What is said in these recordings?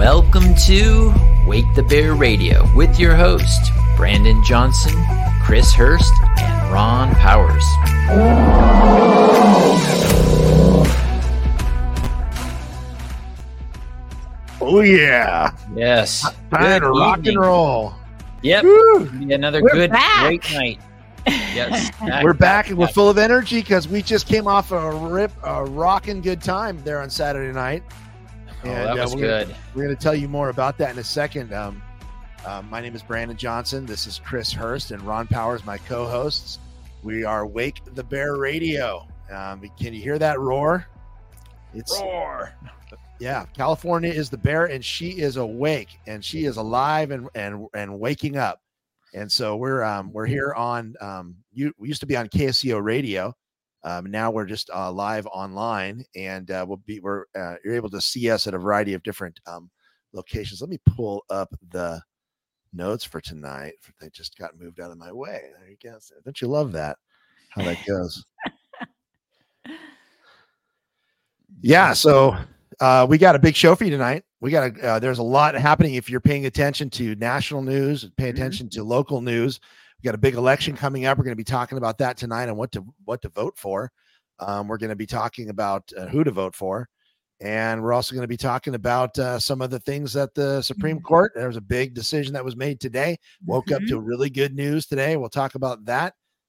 Welcome to Wake the Bear Radio with your host, Brandon Johnson, Chris Hurst, and Ron Powers. Oh, yeah. Yes. Time to rock and roll. Yep. Another great night. Yes. We're back and we're full of energy because we just came off a rocking good time there on Saturday night. And that was good. We're going to tell you more about that in a second. My name is Brandon Johnson. This is Chris Hurst and Ron Powers, my co-hosts. We are Wake the Bear Radio. Can you hear that roar? It's roar. Yeah, California is the bear, and she is awake, and she is alive and waking up. And so we're here on. We used to be on KSCO Radio. Now we're just live online, and you're able to see us at a variety of different locations. Let me pull up the notes for tonight. They just got moved out of my way. There you go. Don't you love that? How that goes? Yeah. So we got a big show for you tonight. We got there's a lot happening. If you're paying attention to national news, pay attention to local news. We got a big election coming up. We're going to be talking about that tonight and what to vote for. We're going to be talking about who to vote for. And we're also going to be talking about some of the things at the Supreme Court. There was a big decision that was made today. Woke up to really good news today. We'll talk about that.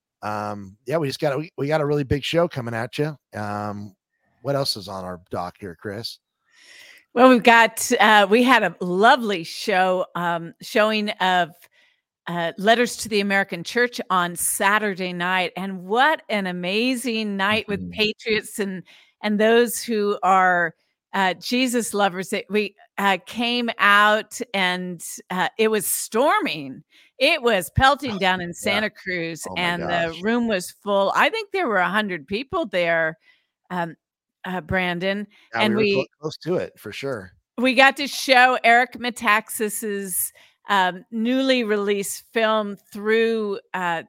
We got a really big show coming at you. What else is on our dock here, Chris? Well, we had a lovely show showing of Letters to the American Church on Saturday night. And what an amazing night with patriots and those who are Jesus lovers. We came out and it was storming. It was pelting down in Santa Cruz, and the room was full. I think there were 100 people there, Brandon. Yeah, and we were close to it for sure. We got to show Eric Metaxas's newly released film through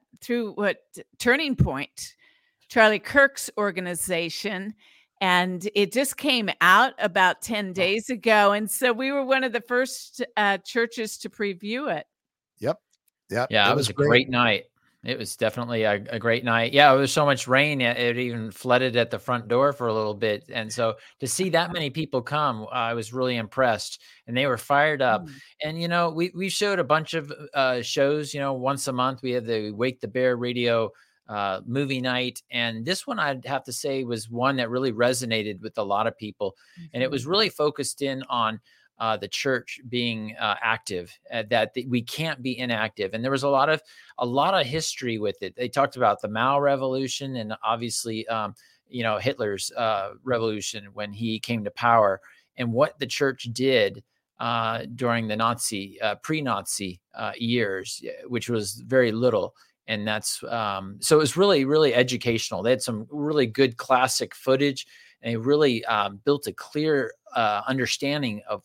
Turning Point, Charlie Kirk's organization. And it just came out about 10 days ago. And so we were one of the first churches to preview it. Yep. Yeah, it was a great night. It was definitely a great night. Yeah, it was so much rain. It even flooded at the front door for a little bit. And so to see that many people come, I was really impressed, and they were fired up. And, we showed a bunch of shows, once a month. We had the Wake the Bear Radio movie night. And this one, I'd have to say, was one that really resonated with a lot of people. And it was really focused in on the church being active, that we can't be inactive. And there was a lot of history with it. They talked about the Mao Revolution and obviously, Hitler's revolution when he came to power, and what the church did during the pre-Nazi years, which was very little. And that's so it was really, really educational. They had some really good classic footage, and they really built a clear understanding of,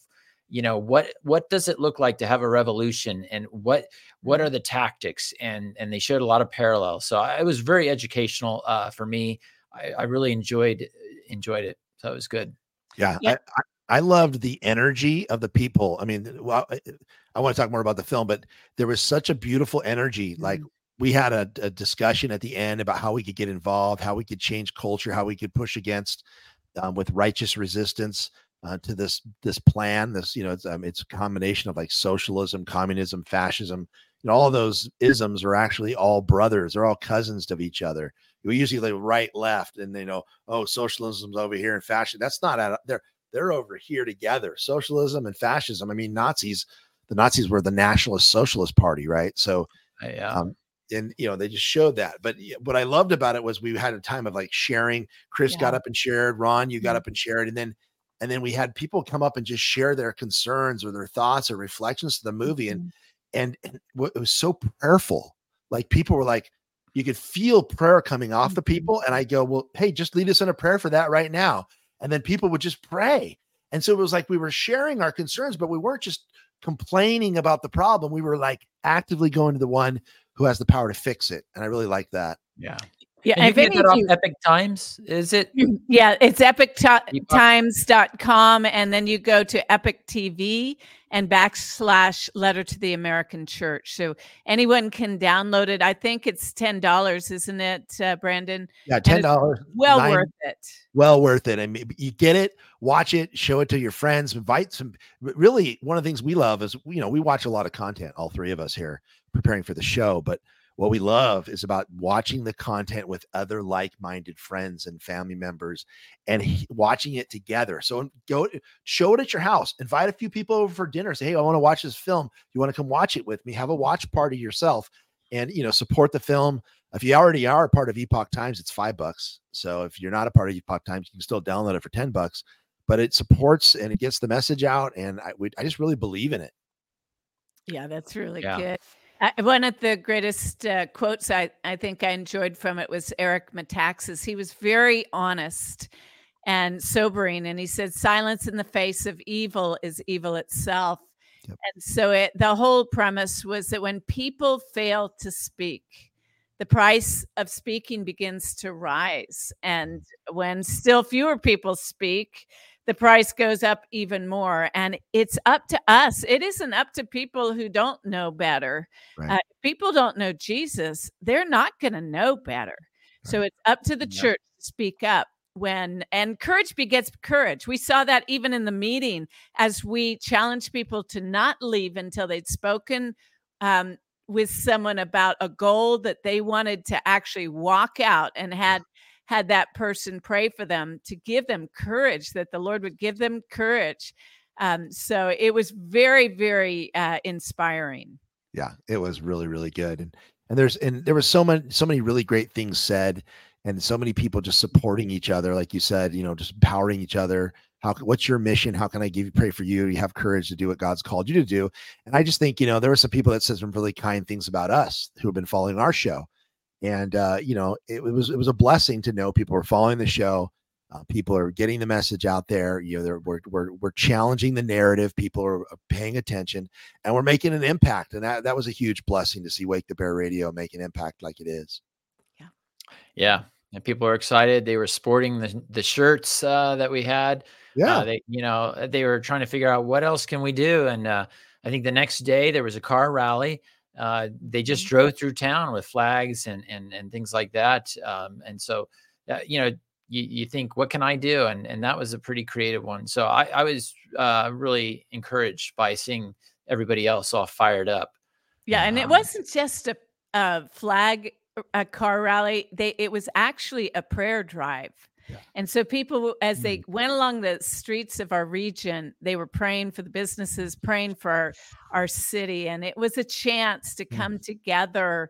what does it look like to have a revolution, and what are the tactics, and they showed a lot of parallels. So it was very educational for me. I really enjoyed it. So it was good. Yeah. Yep. I loved the energy of the people. I mean, I want to talk more about the film, but there was such a beautiful energy. Like, we had a discussion at the end about how we could get involved, how we could change culture, how we could push against with righteous resistance to this plan. It's a combination of like socialism, communism, fascism. All of those isms are actually all brothers. They're all cousins of each other. We usually like right, left, and socialism's over here and fascism. That's not they're over here together. Socialism and fascism. I mean, the Nazis were the Nationalist Socialist Party, right? So, and they just showed that. But what I loved about it was we had a time of like sharing. Chris got up and shared. Ron, you got up and shared, and then we had people come up and just share their concerns or their thoughts or reflections to the movie. And it was so prayerful. Like, people were like, you could feel prayer coming off the people. And I go, well, hey, just lead us in a prayer for that right now. And then people would just pray. And so it was like we were sharing our concerns, but we weren't just complaining about the problem. We were like actively going to the one who has the power to fix it. And I really like that. Yeah. Yeah, And you if can get any that of off you, Epic Times, is it? yeah, it's Epoch? epictimes.com, and then you go to Epic TV and / Letter to the American Church. So anyone can download it. I think it's $10, isn't it, Brandon? Yeah, And it's $10, well worth it. well worth it. I mean, you get it, watch it, show it to your friends, invite some. Really, one of the things we love is, we watch a lot of content, all three of us here preparing for the show. But what we love is about watching the content with other like-minded friends and family members and watching it together. So go show it at your house, invite a few people over for dinner, say, hey, I want to watch this film. You want to come watch it with me? Have a watch party yourself and, support the film. If you already are a part of Epoch Times, it's $5. So if you're not a part of Epoch Times, you can still download it for $10, but it supports and it gets the message out. And I just really believe in it. Yeah, that's really good. One of the greatest quotes I think I enjoyed from it was Eric Metaxas. He was very honest and sobering, and he said, silence in the face of evil is evil itself. Yep. And so the whole premise was that when people fail to speak, the price of speaking begins to rise. And when still fewer people speak, the price goes up even more. And it's up to us. It isn't up to people who don't know better. Right. People don't know Jesus. They're not going to know better. Right. So it's up to the church to speak up. And courage begets courage. We saw that even in the meeting as we challenged people to not leave until they'd spoken with someone about a goal that they wanted to actually walk out, and had that person pray for them to give them courage, that the Lord would give them courage. So it was very, very inspiring. Yeah, it was really, really good. And there was so many really great things said, and so many people just supporting each other. Like you said, just empowering each other. What's your mission? How can I pray for you? You have courage to do what God's called you to do. And I just think, there were some people that said some really kind things about us who have been following our show. And, it was a blessing to know people were following the show. People are getting the message out there. We're challenging the narrative. People are paying attention, and we're making an impact. And that was a huge blessing to see Wake the Bear Radio make an impact like it is. Yeah. Yeah. And people were excited. They were sporting the shirts that we had. Yeah. They were trying to figure out what else can we do. And I think the next day there was a car rally. They just drove through town with flags and things like that. And so, you think, what can I do? And that was a pretty creative one. So I was really encouraged by seeing everybody else all fired up. Yeah. And it wasn't just a flag, a car rally. It was actually a prayer drive. Yeah. And so people, as they went along the streets of our region, they were praying for the businesses, praying for our city. And it was a chance to come together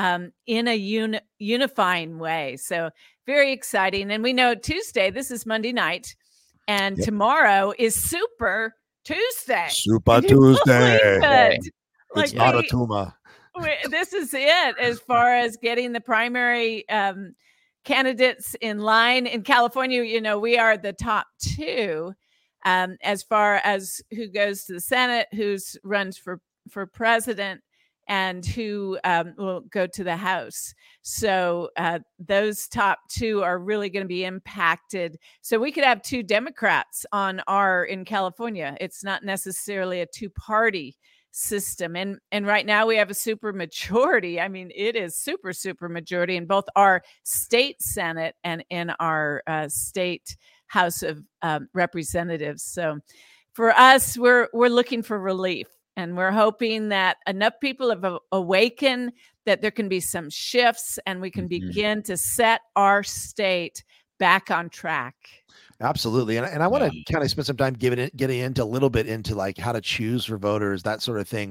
in a unifying way. So very exciting. And we know Tuesday, this is Monday night, and tomorrow is Super Tuesday. Super Tuesday. It's not a tumor. This is it as far as getting the primary candidates in line in California. We are the top two as far as who goes to the Senate, who runs for president, and who will go to the House. So those top two are really going to be impacted. So we could have two Democrats in California. It's not necessarily a two-party system. And right now we have a super majority. I mean, it is super, super majority in both our state Senate and in our state House of Representatives. So for us, we're looking for relief. And we're hoping that enough people have awakened that there can be some shifts and we can begin to set our state back on track. Absolutely. And I want to kind of spend some time getting into a little bit into like how to choose for voters, that sort of thing,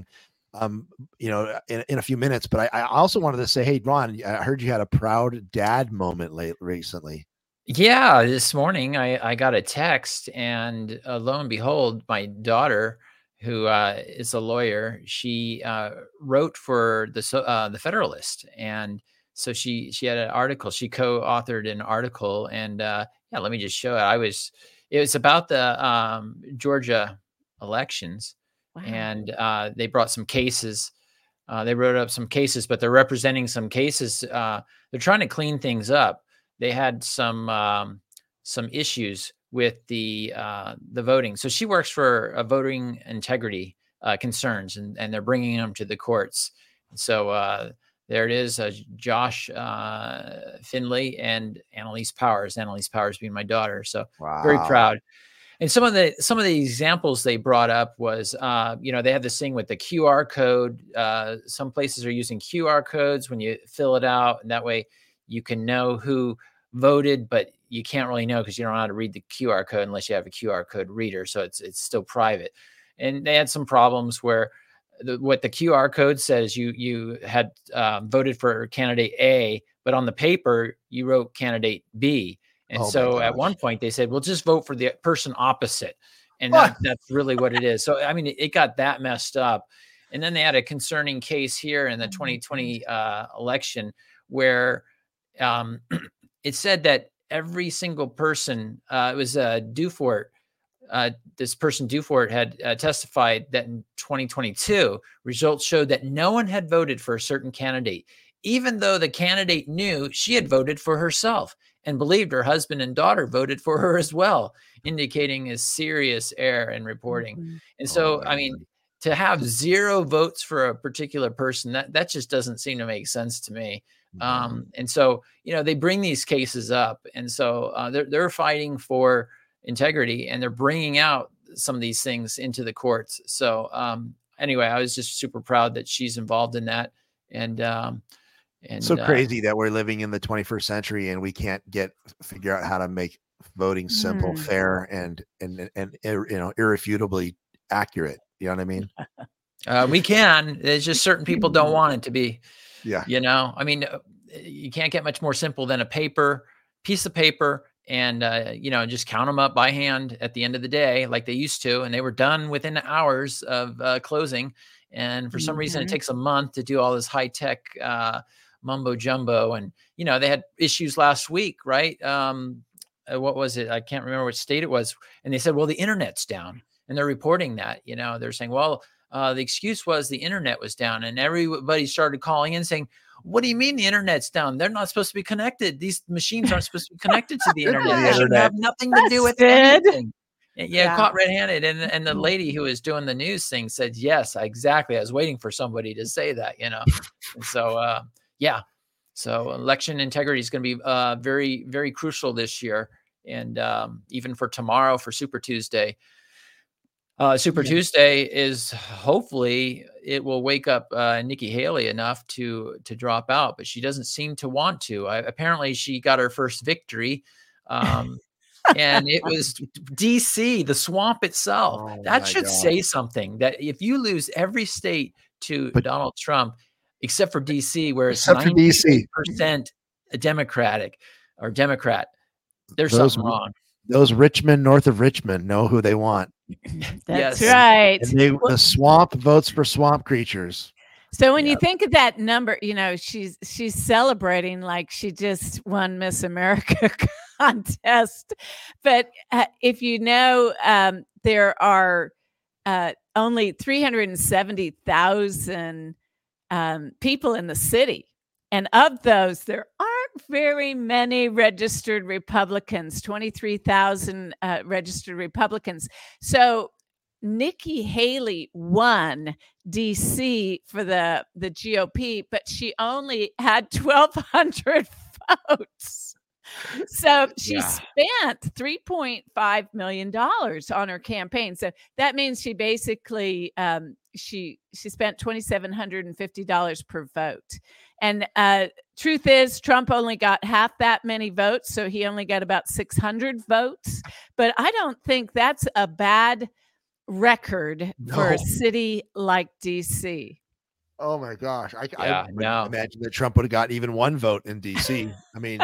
in a few minutes. But I also wanted to say, hey, Ron, I heard you had a proud dad moment recently. Yeah. This morning I got a text, and lo and behold, my daughter, who is a lawyer, she wrote for the Federalist, and so she had an article. She co-authored an article, and let me just show it. It was about the Georgia elections, wow. And they brought some cases They wrote up some cases, but they're representing some cases. They're trying to clean things up. They had some issues with the voting. So she works for voting integrity concerns, and they're bringing them to the courts. So there it is, Josh Finley and Annalise Powers. Annalise Powers being my daughter. So very proud. And some of the examples they brought up was, they have this thing with the QR code. Some places are using QR codes when you fill it out, and that way you can know who voted, but you can't really know because you don't know how to read the QR code unless you have a QR code reader. So it's still private. And they had some problems where what the QR code says, you had voted for candidate A, but on the paper you wrote candidate B. And so at one point they said, well, just vote for the person opposite. And that's really what it is. So, I mean, it got that messed up. And then they had a concerning case here in the 2020 election where it said that every single person, it was Dufort, this person Dufort had testified that in 2022, results showed that no one had voted for a certain candidate, even though the candidate knew she had voted for herself and believed her husband and daughter voted for her as well, indicating a serious error in reporting. And so, I mean, to have 0 votes for a particular person, that just doesn't seem to make sense to me. And so, they bring these cases up, and so they're fighting for integrity, and they're bringing out some of these things into the courts. So anyway, I was just super proud that she's involved in that. And so crazy that we're living in the 21st century and we can't figure out how to make voting simple, fair, and irrefutably accurate. You know what I mean? We can. There's just certain people don't want it to be. Yeah. I mean, you can't get much more simple than a piece of paper, and just count them up by hand at the end of the day, like they used to, and they were done within hours of closing. And for some reason, it takes a month to do all this high tech mumbo jumbo. And they had issues last week, right? What was it? I can't remember which state it was. And they said, well, the internet's down, and they're reporting that. They're saying, well, the excuse was the internet was down, and everybody started calling in saying, what do you mean the internet's down? They're not supposed to be connected. These machines aren't supposed to be connected to the internet. They should have nothing to do with anything. Yeah, caught red-handed. And the lady who was doing the news thing said, yes, exactly. I was waiting for somebody to say that, And so, so election integrity is going to be very, very crucial this year. And even for tomorrow, for Super Tuesday. Tuesday is, hopefully it will wake up Nikki Haley enough to drop out, but she doesn't seem to want to. Apparently she got her first victory. And it was DC, the swamp itself. That should say something, that if you lose every state to Donald Trump, except for DC, where it's 90% Democrat, there's something wrong. Those Richmond, north of Richmond, know who they want. That's right. And the swamp votes for swamp creatures. So when you think of that number, she's celebrating like she just won Miss America contest. But if there are only 370,000 people in the city. And of those, there aren't very many registered Republicans, 23,000 registered Republicans. So Nikki Haley won DC for the GOP, but she only had 1,200 votes. So she spent $3.5 million on her campaign. So that means she basically she spent $2,750 per vote. And truth is, Trump only got half that many votes, so he only got about 600 votes. But I don't think that's a bad record for a city like DC. Oh my gosh! I imagine that Trump would have got even one vote in DC. I mean,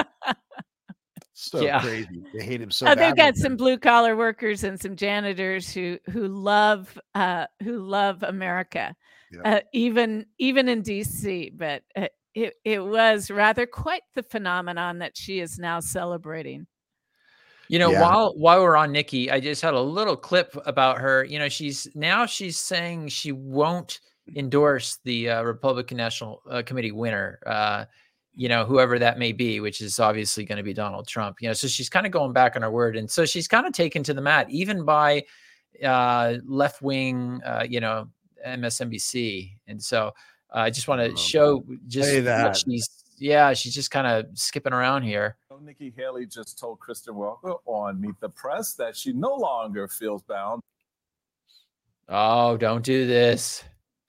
crazy. They hate him so bad. They've got some blue collar workers and some janitors who love America, even in DC. But it was rather quite the phenomenon that she is now celebrating. While we're on Nikki, I just had a little clip about her. She's saying she won't endorse the Republican National Committee winner, whoever that may be, which is obviously going to be Donald Trump. So she's kind of going back on her word, and so she's kind of taken to the mat, even by left wing, MSNBC, and so I just want to show what she's just kind of skipping around here. Nikki Haley just told Kristen Welker on Meet the Press that she no longer feels bound. Oh, don't do this.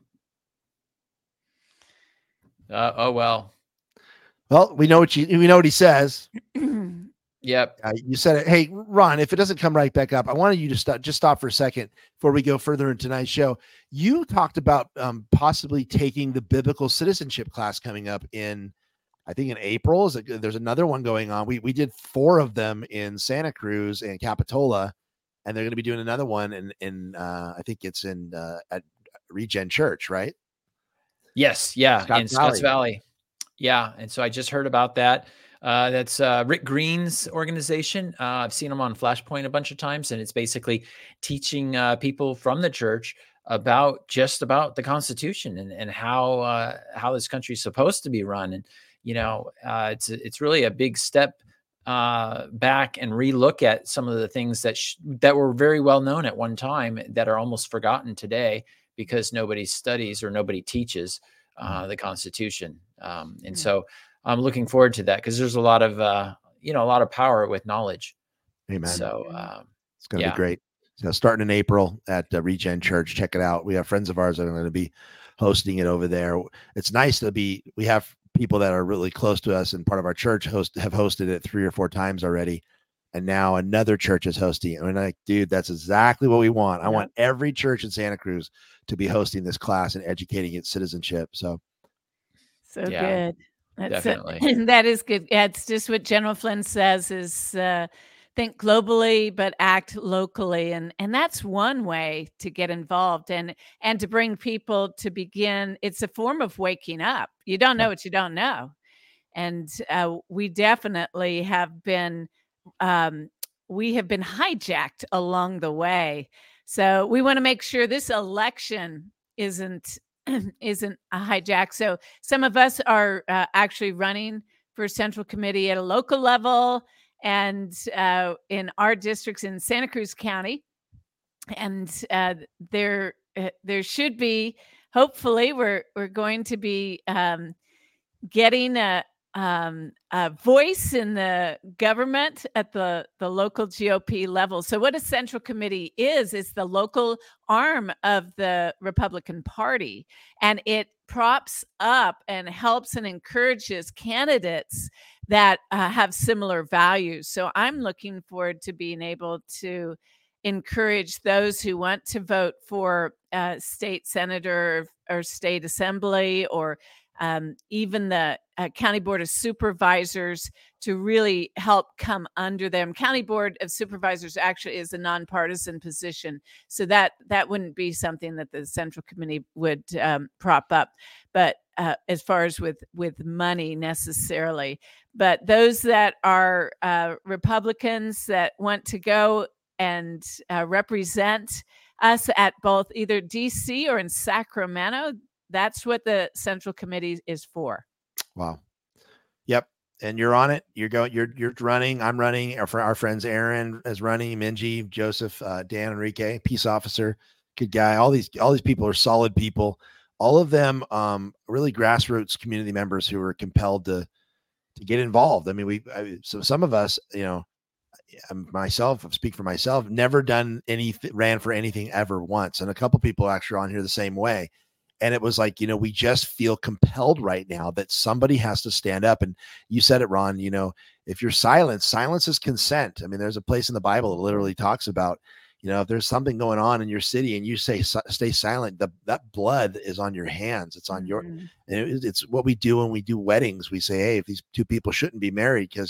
Oh well. Well, we know what he says. Yep. You said it. Hey, Ron, if it doesn't come right back up, I wanted you to stop for a second before we go further in tonight's show. You talked about possibly taking the biblical citizenship class coming up in April. There's another one going on. We did 4 of them in Santa Cruz and Capitola, and they're going to be doing another one in I think it's in at Regen Church, right? Yes. Yeah. In Scotts Valley. Yeah. And so I just heard about that. That's Rick Green's organization. I've seen them on Flashpoint a bunch of times, and it's basically teaching people from the church about the Constitution and how this country is supposed to be run. And it's really a big step back and relook at some of the things that were very well known at one time that are almost forgotten today because nobody studies or nobody teaches the Constitution. And so I'm looking forward to that because there's a lot of power with knowledge. Amen. So it's going to be great. So starting in April at Regen Church, check it out. We have friends of ours that are going to be hosting it over there. It's nice we have people that are really close to us and part of our church have hosted it 3 or 4 times already. And now another church is hosting it. And I'm like, dude, that's exactly what we want. I want every church in Santa Cruz to be hosting this class and educating its citizenship. So good. Definitely. That is good. It's just what General Flynn says is think globally, but act locally. And that's one way to get involved and to bring people to begin. It's a form of waking up. You don't know what you don't know. And we definitely have been hijacked along the way. So we want to make sure this election isn't a hijack. So some of us are actually running for Central Committee at a local level and in our districts in Santa Cruz County. And there should be, hopefully, we're going to be getting a voice in the government at the local GOP level. So what a Central Committee is the local arm of the Republican Party, and it props up and helps and encourages candidates that have similar values. So I'm looking forward to being able to encourage those who want to vote for state senator or state assembly or even the County Board of Supervisors to really help come under them. County Board of Supervisors actually is a nonpartisan position, so that wouldn't be something that the Central Committee would prop up. But as far as with money necessarily, but those that are Republicans that want to go and represent us at both either DC or in Sacramento, that's what the Central Committee is for. Wow. Yep. And you're on it. You're running. I'm running. Our friends Aaron is running. Minji, Joseph, Dan, Enrique, peace officer, good guy. All these people are solid people. All of them really grassroots community members who are compelled to get involved. I mean, so some of us, myself, speak for myself, never done ran for anything ever once. And a couple people actually are on here the same way. And it was like, we just feel compelled right now that somebody has to stand up. And you said it, Ron, if you're silent, silence is consent. I mean, there's a place in the Bible that literally talks about, if there's something going on in your city and you say, stay silent, that blood is on your hands. It's on your, it's what we do when we do weddings. We say, hey, if these two people shouldn't be married because,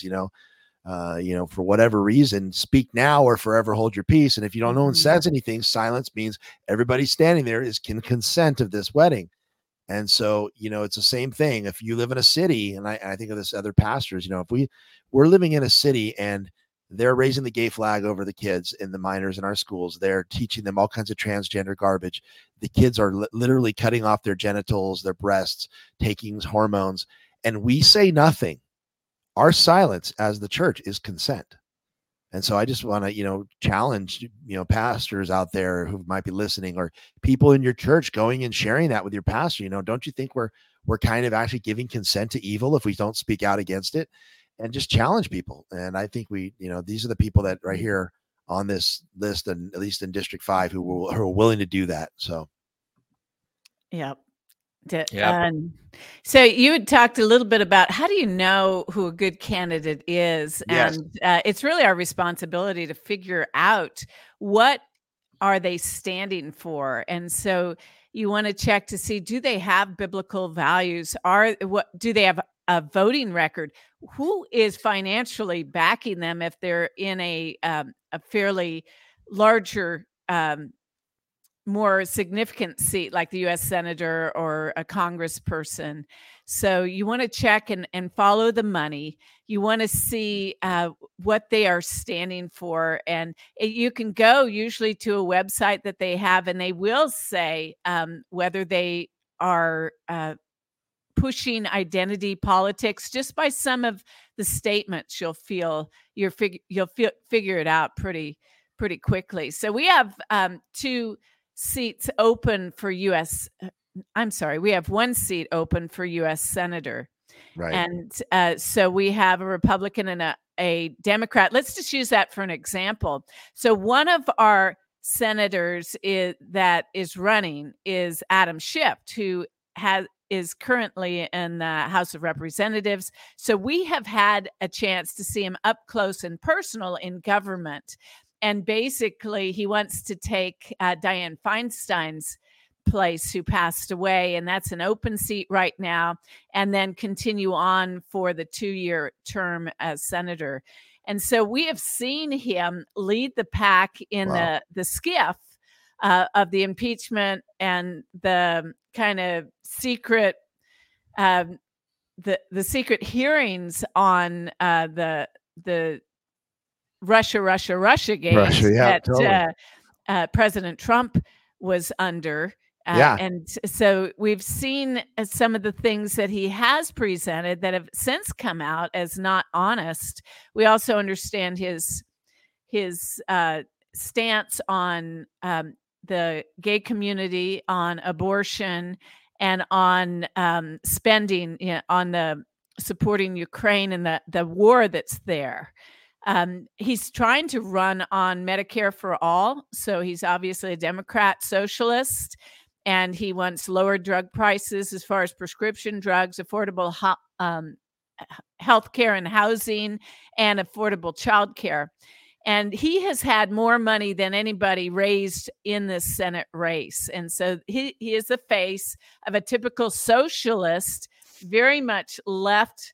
for whatever reason, speak now or forever hold your peace. And if no one says anything, silence means everybody standing there is in consent of this wedding. And so, it's the same thing. If you live in a city, and I think of this other pastors, if we're living in a city and they're raising the gay flag over the kids and the minors in our schools. They're teaching them all kinds of transgender garbage. The kids are literally cutting off their genitals, their breasts, taking hormones, and we say nothing. Our silence as the church is consent. And so I just want to, challenge, pastors out there who might be listening, or people in your church going and sharing that with your pastor. Don't you think we're kind of actually giving consent to evil if we don't speak out against it, and just challenge people? And I think these are the people that right here on this list, and at least in District 5, who are willing to do that. So. Yep. So you had talked a little bit about how do you know who a good candidate is? Yes. And it's really our responsibility to figure out what are they standing for. And so you want to check to see, do they have biblical values? Do they have a voting record? Who is financially backing them if they're in a fairly larger more significant seat like the U.S. Senator or a congressperson? So you want to check and follow the money. You want to see what they are standing for. And you can go usually to a website that they have, and they will say whether they are pushing identity politics. Just by some of the statements, you'll figure it out pretty quickly. So we have two seats open for we have one seat open for U.S. Senator. Right. And so we have a Republican and a Democrat. Let's just use that for an example. So one of our senators that is running is Adam Schiff, who is currently in the House of Representatives. So we have had a chance to see him up close and personal in government. And basically, he wants to take Dianne Feinstein's place, who passed away, and that's an open seat right now, and then continue on for the 2-year term as senator. And so we have seen him lead the pack in the skiff of the impeachment and the kind of secret, the secret hearings on the Russia games that President Trump was under. And so we've seen some of the things that he has presented that have since come out as not honest. We also understand his stance on the gay community, on abortion, and on spending, on the supporting Ukraine and the war that's there. He's trying to run on Medicare for all. So he's obviously a Democrat socialist, and he wants lower drug prices as far as prescription drugs, affordable health care and housing, and affordable child care. And he has had more money than anybody raised in this Senate race. And so he is the face of a typical socialist, very much left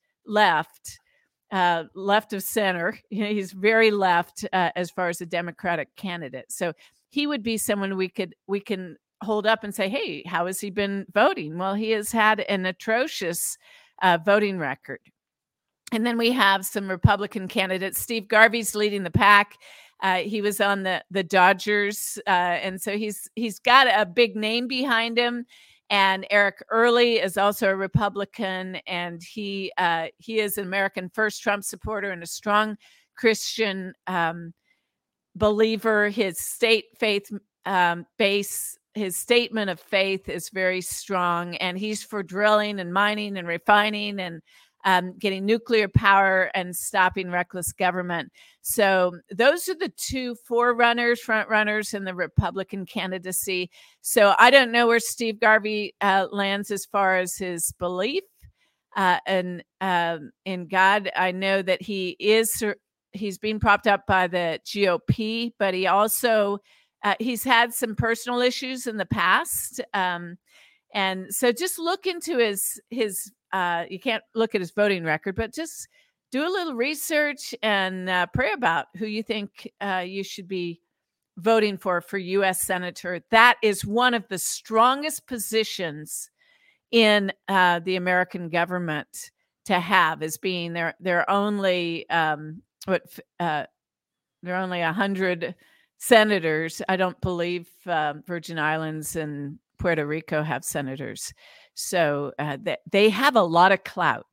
of center. He's very left as far as a Democratic candidate. So he would be someone we can hold up and say, hey, how has he been voting? Well, he has had an atrocious voting record. And then we have some Republican candidates. Steve Garvey's leading the pack. He was on the Dodgers, and so he's got a big name behind him. And Eric Early is also a Republican, and he is an American First Trump supporter and a strong Christian believer. His state faith base, his statement of faith is very strong, and he's for drilling and mining and refining and getting nuclear power and stopping reckless government. So those are the two front runners in the Republican candidacy. So I don't know where Steve Garvey lands as far as his belief in God. I know that he's being propped up by the GOP, but he also he's had some personal issues in the past. And so just look into his you can't look at his voting record, but just do a little research and pray about who you think you should be voting for U.S. Senator. That is one of the strongest positions in the American government to have, as being their only there are only 100 senators. I don't believe Virgin Islands and Puerto Rico have senators. So they have a lot of clout.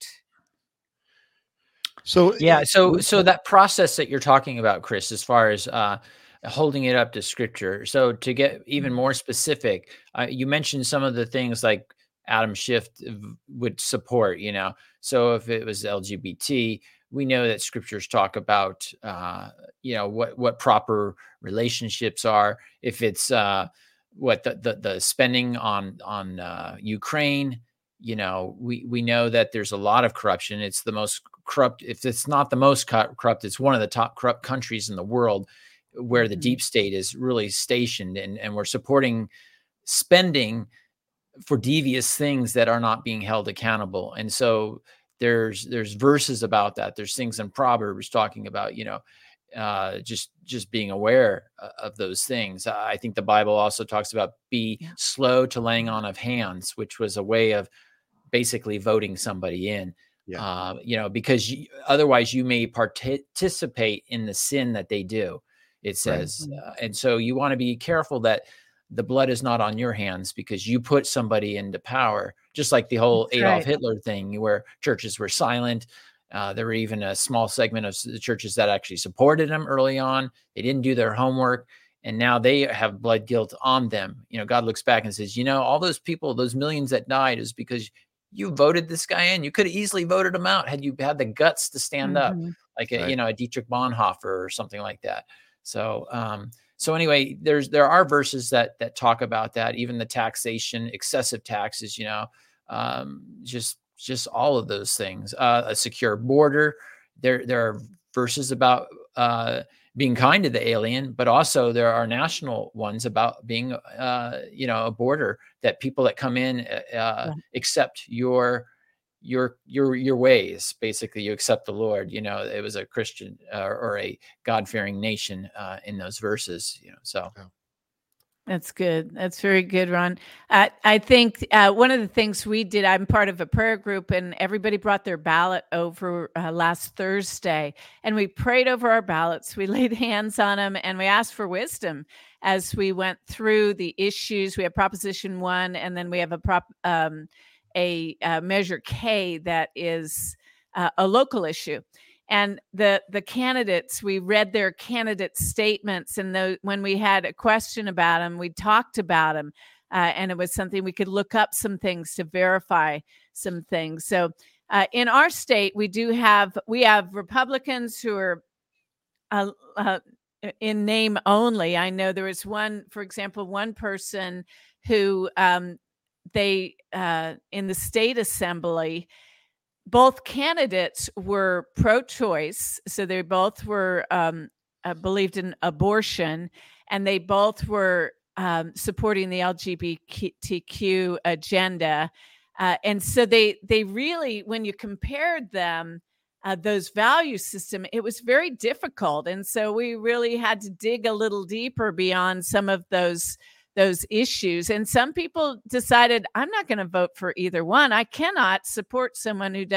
So yeah, so that process that you're talking about, Chris, as far as holding it up to Scripture. So to get even more specific, you mentioned some of the things like Adam Schiff would support. So if it was LGBT, we know that Scriptures talk about what proper relationships are. If it's what the spending on Ukraine, we know that there's a lot of corruption. It's the most corrupt. If it's not the most corrupt, it's one of the top corrupt countries in the world, where the deep state is really stationed, and we're supporting spending for devious things that are not being held accountable. And so there's verses about that. There's things in Proverbs talking about, just being aware of those things. I think the Bible also talks about be slow to laying on of hands, which was a way of basically voting somebody in. Because otherwise you may participate in the sin that they do, it says. And so you want to be careful that the blood is not on your hands, because you put somebody into power, just like the whole Adolf Hitler thing, where churches were silent. There were even a small segment of the churches that actually supported him early on. They didn't do their homework, and now they have blood guilt on them. God looks back and says, all those people, those millions that died, is because you voted this guy in. You could have easily voted him out had you had the guts to stand up, like a Dietrich Bonhoeffer or something like that. So anyway, there are verses that talk about that, even the taxation, excessive taxes, just all of those things, a secure border. There are verses about being kind to the alien, but also there are national ones about being, a border that people that come in accept your ways. Basically, you accept the Lord. It was a Christian or a God-fearing nation in those verses. So. That's good. That's very good, Ron. I think one of the things we did, I'm part of a prayer group, and everybody brought their ballot over last Thursday, and we prayed over our ballots. We laid hands on them, and we asked for wisdom as we went through the issues. We have Proposition 1, and then we have a Measure K that is a local issue. And the candidates, we read their candidate statements, and when we had a question about them, we talked about them, and it was something we could look up some things to verify some things. So in our state, we have Republicans who are in name only. I know there was for example, one person who in the state assembly, both candidates were pro-choice, so they both were believed in abortion, and they both were supporting the LGBTQ agenda. And so they really, when you compared them, those value system, it was very difficult. And so we really had to dig a little deeper beyond some of those issues. And some people decided, I'm not going to vote for either one. I cannot support someone who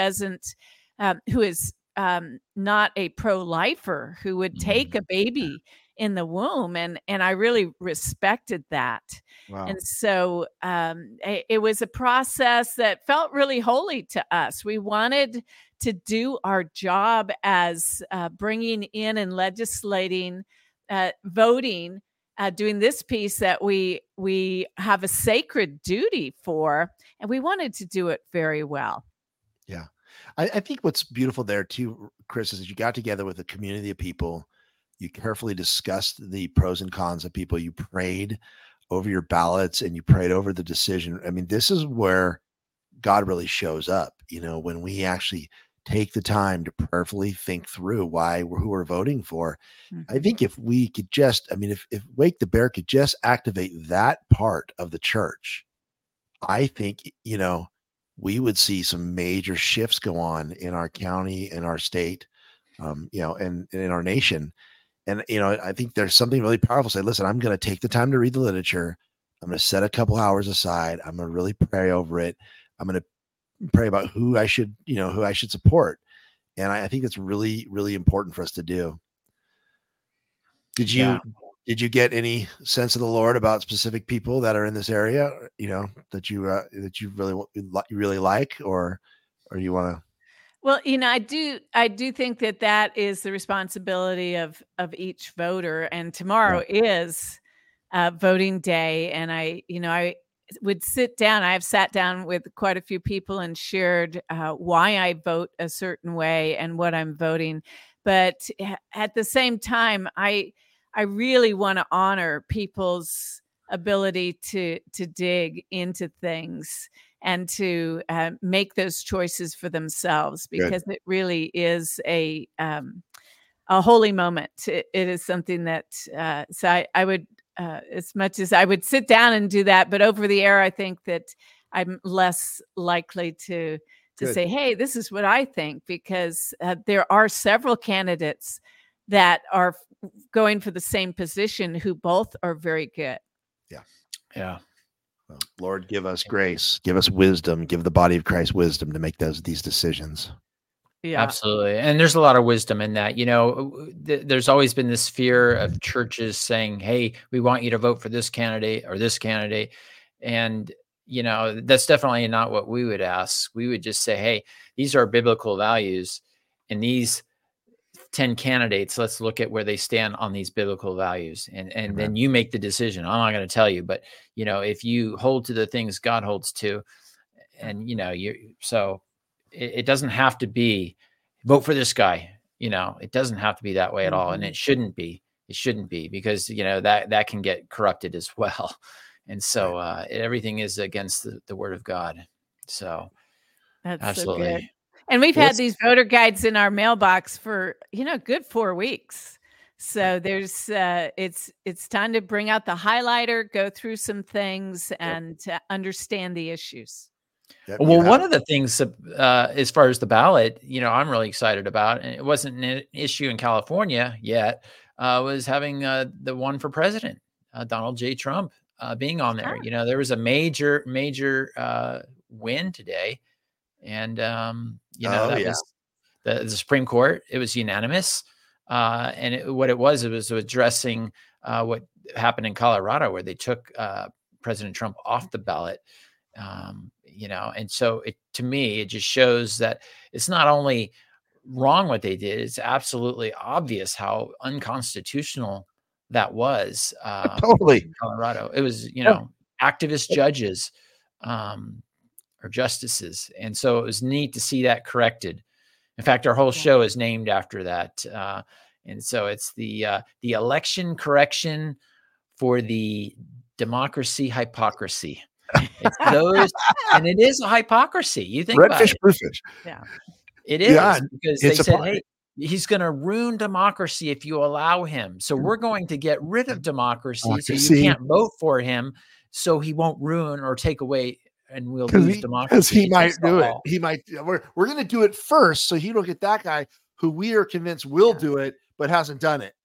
is not a pro-lifer, who would take a baby in the womb. And I really respected that. Wow. And so it was a process that felt really holy to us. We wanted to do our job as bringing in and legislating, voting, doing this piece that we have a sacred duty for, and we wanted to do it very well. Yeah. I think what's beautiful there too, Chris, is that you got together with a community of people. You carefully discussed the pros and cons of people. You prayed over your ballots and you prayed over the decision. I mean, this is where God really shows up, when we actually take the time to prayerfully think through who we're voting for. Mm-hmm. I think if we could if Wake the Bear could just activate that part of the church, I think, we would see some major shifts go on in our county, in our state, and in our nation. And, I think there's something really powerful. Say, listen, I'm going to take the time to read the literature. I'm going to set a couple hours aside. I'm going to really pray over it. I'm going to pray about who I should support. And I think it's really, really important for us to do. Did you get any sense of the Lord about specific people that are in this area, that you really like, or you want to? Well, I do think that is the responsibility of each voter. And tomorrow is voting day, and I would sit down. I have sat down with quite a few people and shared why I vote a certain way and what I'm voting. But at the same time, I really want to honor people's ability to dig into things and to make those choices for themselves, because it really is a holy moment. It is something that so I would, as much as I would sit down and do that, but over the air, I think that I'm less likely to say, hey, this is what I think, because there are several candidates that are going for the same position who both are very good. Yeah. Well, Lord, give us grace, give us wisdom, give the body of Christ wisdom to make these decisions. Yeah, absolutely. And there's a lot of wisdom in that. There's always been this fear of churches saying, hey, we want you to vote for this candidate or this candidate. And, that's definitely not what we would ask. We would just say, hey, these are biblical values, and these 10 candidates, let's look at where they stand on these biblical values. And then you make the decision. I'm not going to tell you, but if you hold to the things God holds to, and so it doesn't have to be vote for this guy. It doesn't have to be that way at all. And it shouldn't be, because that can get corrupted as well. And so everything is against the word of God. So that's absolutely. So good. And we've had these voter guides in our mailbox for, good 4 weeks. So there's, it's time to bring out the highlighter, go through some things, and understand the issues. Well, one of the things, as far as the ballot, I'm really excited about, and it wasn't an issue in California yet, was having the one for president, Donald J. Trump, being on there. There was a major win today. And, was the Supreme Court. It was unanimous. And what it was addressing what happened in Colorado, where they took President Trump off the ballot. And so to me, it just shows that it's not only wrong what they did, it's absolutely obvious how unconstitutional that was. Totally. In Colorado. It was, activist judges, or justices. And so it was neat to see that corrected. In fact, our whole show is named after that. And so it's the election correction for the democracy hypocrisy. It's those, and it is a hypocrisy. You think redfish, bluefish. Yeah, it is, because they said, hey, he's going to ruin democracy if you allow him. So we're going to get rid of democracy. So you can't vote for him, so he won't ruin or take away, and we'll lose democracy. Because he might do it. He might. We're going to do it first, so you don't get that guy who we are convinced will do it, but hasn't done it.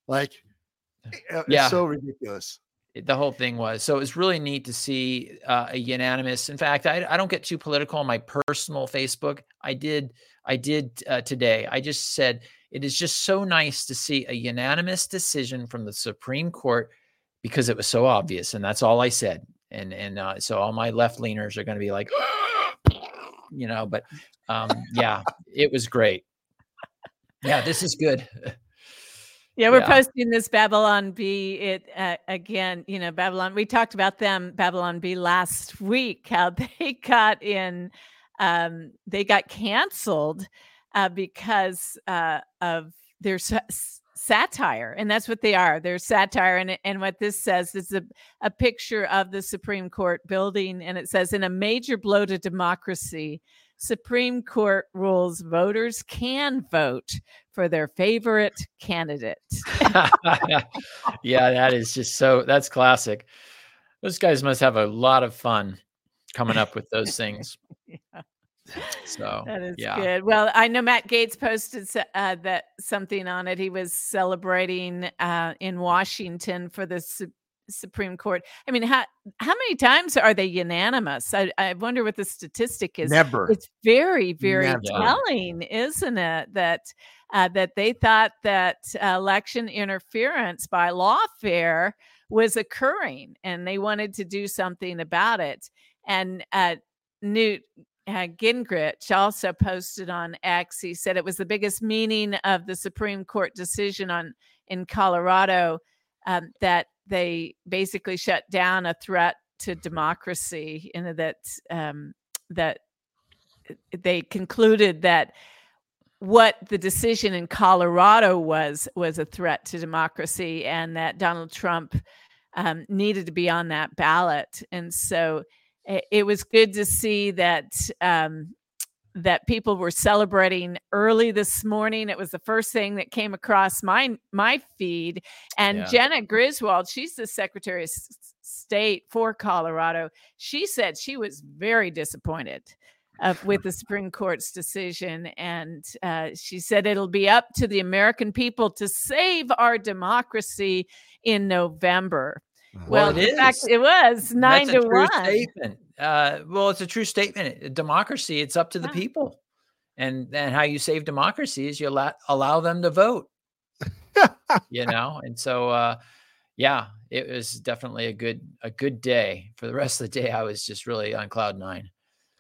It's so ridiculous. The whole thing was. So it was really neat to see a unanimous. In fact, I don't get too political on my personal Facebook. I did today. I just said it is just so nice to see a unanimous decision from the Supreme Court, because it was so obvious, and that's all I said. And so all my left leaners are going to be like, but it was great. Yeah, this is good. Yeah, we're posting this Babylon Bee. Again, Babylon. We talked about them, Babylon Bee, last week. How they got they got canceled because of their satire, and that's what they are. They're satire, and what this says is a picture of the Supreme Court building, and it says, in a major blow to democracy, Supreme Court rules voters can vote for their favorite candidate. Yeah, that is just that's classic. Those guys must have a lot of fun coming up with those things. Yeah. So that is good. Well, I know Matt Gaetz posted that something on it. He was celebrating in Washington for the Supreme Court. I mean, how many times are they unanimous? I wonder what the statistic is. Never. It's very, very Never. telling, isn't it? That they thought that election interference by lawfare was occurring, and they wanted to do something about it. And Newt Gingrich also posted on X. He said it was the biggest meaning of the Supreme Court decision in Colorado, that they basically shut down a threat to democracy, and that they concluded that what the decision in Colorado was a threat to democracy, and that Donald Trump needed to be on that ballot. And so it was good to see that that people were celebrating early this morning. It was the first thing that came across my feed. And Jenna Griswold, she's the Secretary of State for Colorado. She said she was very disappointed with the Supreme Court's decision. And she said it'll be up to the American people to save our democracy in November. Well, in fact, it was 9-1. Statement. Well, it's a true statement. Democracy, it's up to the people. And how you save democracy is you allow them to vote. And so, it was definitely a good day. For the rest of the day, I was just really on cloud nine.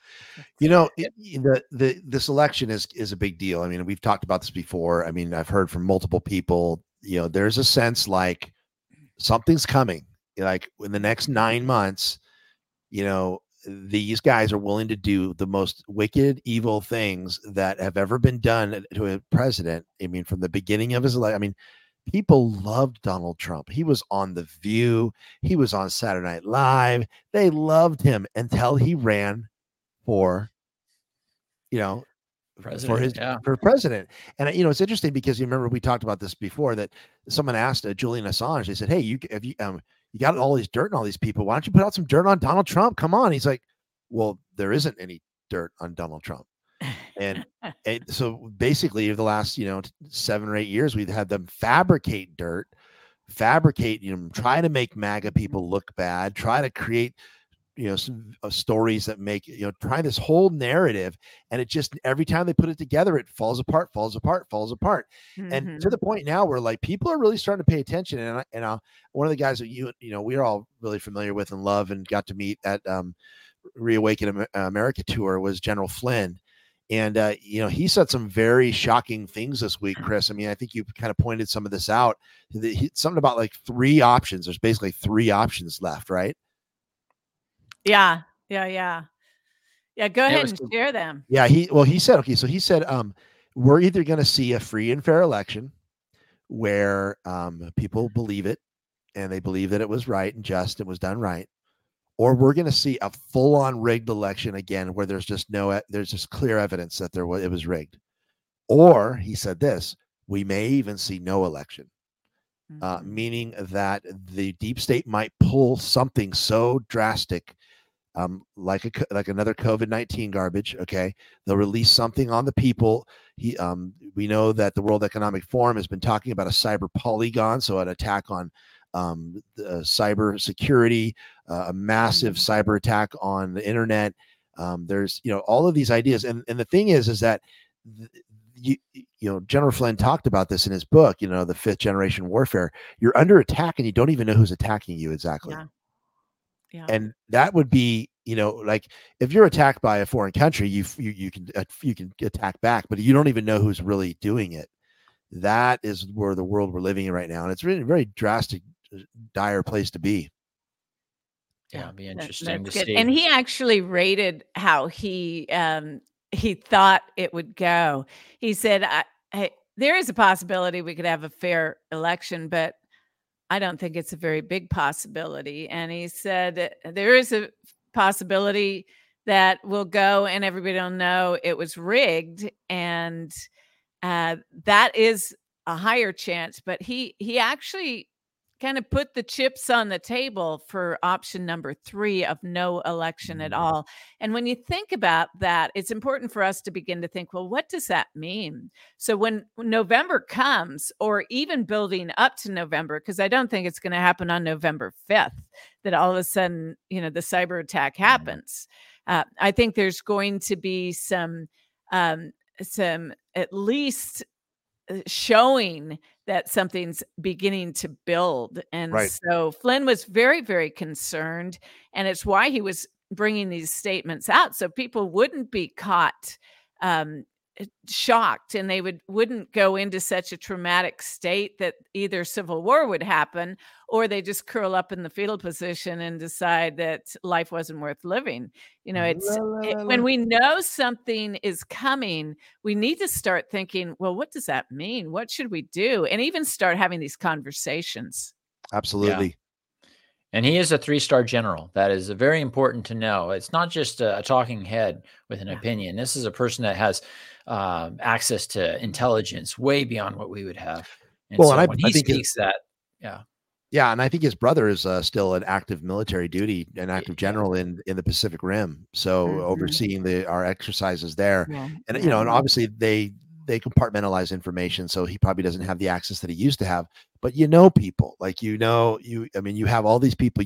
This election is a big deal. I mean, we've talked about this before. I mean, I've heard from multiple people, there's a sense like something's coming. Like in the next 9 months, these guys are willing to do the most wicked, evil things that have ever been done to a president. I mean, from the beginning of his life, I mean, people loved Donald Trump. He was on The View. He was on Saturday Night Live. They loved him until he ran for president. And it's interesting because you remember we talked about this before, that someone asked Julian Assange, they said, hey, you got all this dirt on all these people. Why don't you put out some dirt on Donald Trump? Come on. He's like, well, there isn't any dirt on Donald Trump. And so basically the last, 7 or 8 years, we've had them fabricate dirt, try to make MAGA people look bad, try to create, some stories that make, try this whole narrative. And it just, every time they put it together, it falls apart. Mm-hmm. And to the point now where like people are really starting to pay attention. And one of the guys that we're all really familiar with and love and got to meet at Reawaken America tour was General Flynn. And, he said some very shocking things this week, Chris. I mean, I think you kind of pointed some of this out. Something about like 3 options. There's basically 3 options left, right? Yeah. Go ahead and share them. Yeah. He said, okay. So he said, we're either going to see a free and fair election where people believe it and they believe that it was right and just, it was done right. Or we're going to see a full-on rigged election again, where there's just clear evidence that it was rigged. Or he said this, we may even see no election, meaning that the deep state might pull something so drastic, like another COVID-19 garbage. Okay, they'll release something on the people. We know that the World Economic Forum has been talking about a cyber polygon, so an attack on cyber security, a massive cyber attack on the internet. There's, all of these ideas. And the thing is that, General Flynn talked about this in his book, the 5th generation warfare. You're under attack and you don't even know who's attacking you exactly. Yeah. And that would be, like if you're attacked by a foreign country, you can attack back, but you don't even know who's really doing it. That is where the world we're living in right now. And it's really a very drastic, dire place to be. Yeah, it'll be interesting to see. And he actually rated how he thought it would go. He said, there is a possibility we could have a fair election, but I don't think it's a very big possibility. And he said there is a possibility that we'll go and everybody will know it was rigged, and that is a higher chance. But he actually kind of put the chips on the table for option number 3 of no election at all. And when you think about that, it's important for us to begin to think, well, what does that mean? So when November comes, or even building up to November, because I don't think it's going to happen on November 5th, that all of a sudden, the cyber attack happens. I think there's going to be some at least showing that something's beginning to build. And so Flynn was very, very concerned. And it's why he was bringing these statements out, so people wouldn't be caught shocked, and they wouldn't go into such a traumatic state that either civil war would happen, or they just curl up in the fetal position and decide that life wasn't worth living. When we know something is coming, we need to start thinking, well, what does that mean? What should we do? And even start having these conversations. Absolutely. Yeah. And he is a 3-star general. That is very important to know. It's not just a talking head with an opinion. This is a person that has access to intelligence way beyond what we would have. And well, so and when I he think speaks that, yeah, and I think his brother is still an active military duty, an active general in the Pacific Rim, so overseeing our exercises there. Yeah. And and obviously they compartmentalize information, so he probably doesn't have the access that he used to have. But people, like you have all these people,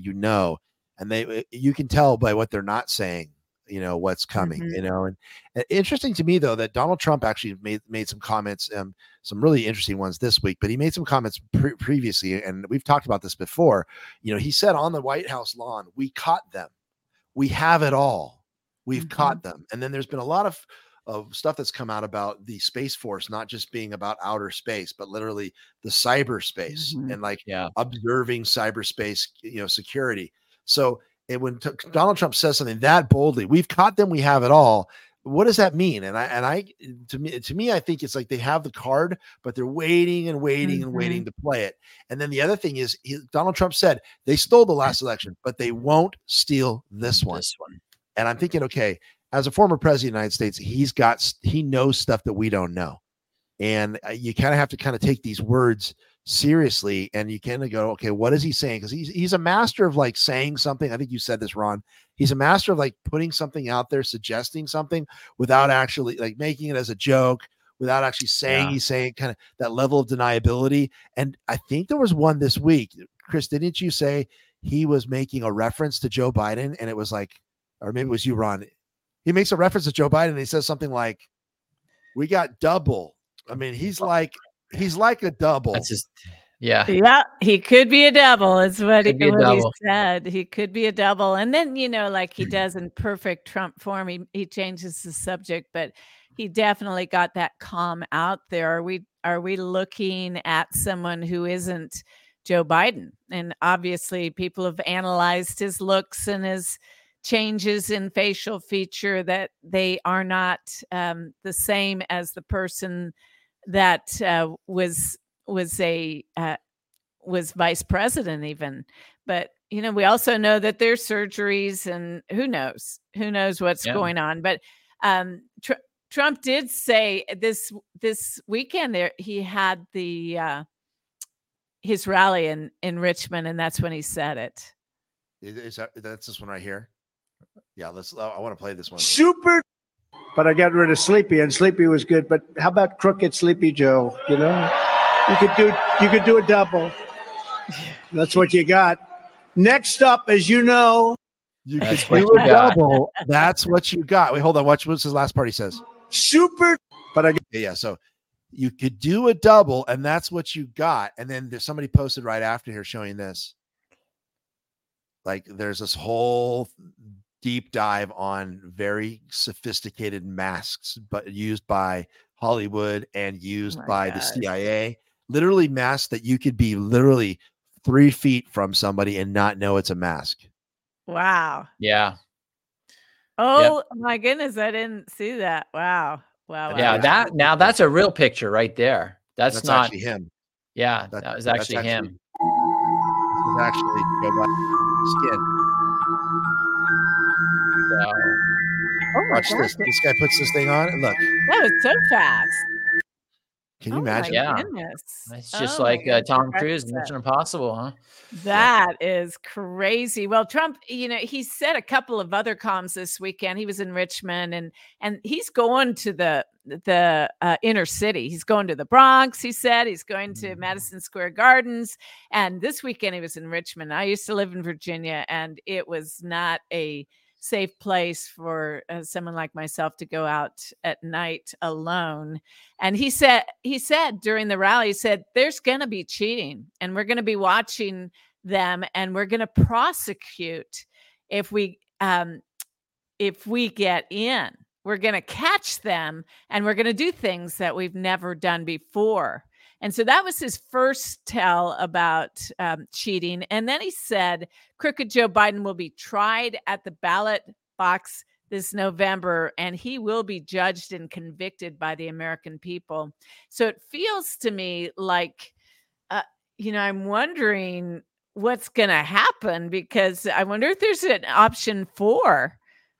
and you can tell by what they're not saying, what's coming. And interesting to me though that Donald Trump actually made some comments, some really interesting ones this week, but he made some comments previously, and we've talked about this before. He said on the White House lawn, "We caught them. We have it all. We've caught them." And then there's been a lot of stuff that's come out about the Space Force, not just being about outer space, but literally the cyberspace and observing cyberspace, security. So when Donald Trump says something that boldly, "We've caught them, we have it all," what does that mean? To me, I think it's like they have the card, but they're waiting and waiting and waiting to play it. And then the other thing is, Donald Trump said they stole the last election, but they won't steal this one. And I'm thinking, okay, as a former president of the United States, he knows stuff that we don't know. And you kind of have to kind of take these words seriously, and you kind of go, okay, what is he saying? Because he's a master of like saying something. I think you said this, Ron. He's a master of like putting something out there, suggesting something without actually like making it as a joke, without actually saying he's saying, kind of that level of deniability. And I think there was one this week. Chris, didn't you say he was making a reference to Joe Biden? And it was like, or maybe it was you, Ron. He makes a reference to Joe Biden and he says something like, "We got double." I mean, he's like a double. That's just, yeah. He could be a double, is what he said. He could be a double. And then, like he does in perfect Trump form, he changes the subject, but he definitely got that calm out there. Are we looking at someone who isn't Joe Biden? And obviously people have analyzed his looks and his changes in facial feature, that they are not the same as the person that was vice president even. But we also know that there's surgeries, and who knows what's going on. But Trump did say this weekend there he had his rally in Richmond, and that's when he said it. That's this one right here? Yeah, I want to play this one. Super. But I got rid of Sleepy, and Sleepy was good. But how about Crooked Sleepy Joe? You could do a double. That's what you got. Next up, as you know, you could do a double. That's what you got. Wait, hold on. What's his last part? He says super. But so you could do a double, and that's what you got. And then there's somebody posted right after here showing this. Like there's this whole deep dive on very sophisticated masks, but used by Hollywood and used by the CIA. Literally masks that you could be literally 3 feet from somebody and not know it's a mask. Wow. Yeah. Oh my goodness, I didn't see that. Wow. Yeah, that's a real picture right there. That's not actually him. Yeah, that was actually him. This is actually Joe Biden's skin. Oh watch this. This guy puts this thing on and look. That was so fast. Can you imagine? Yeah. Goodness. It's just like Tom Cruise in Mission Impossible, huh? That is crazy. Well, Trump, he said a couple of other comms this weekend. He was in Richmond, and he's going to the inner city. He's going to the Bronx. He said he's going to Madison Square Gardens, and this weekend he was in Richmond. I used to live in Virginia, and it was not a safe place for someone like myself to go out at night alone. And he said during the rally, he said, there's going to be cheating, and we're going to be watching them, and we're going to prosecute if we get in. We're going to catch them, and we're going to do things that we've never done before. And so that was his first tell about cheating. And then he said, crooked Joe Biden will be tried at the ballot box this November, and he will be judged and convicted by the American people. So it feels to me like, I'm wondering what's going to happen, because I wonder if there's an option 4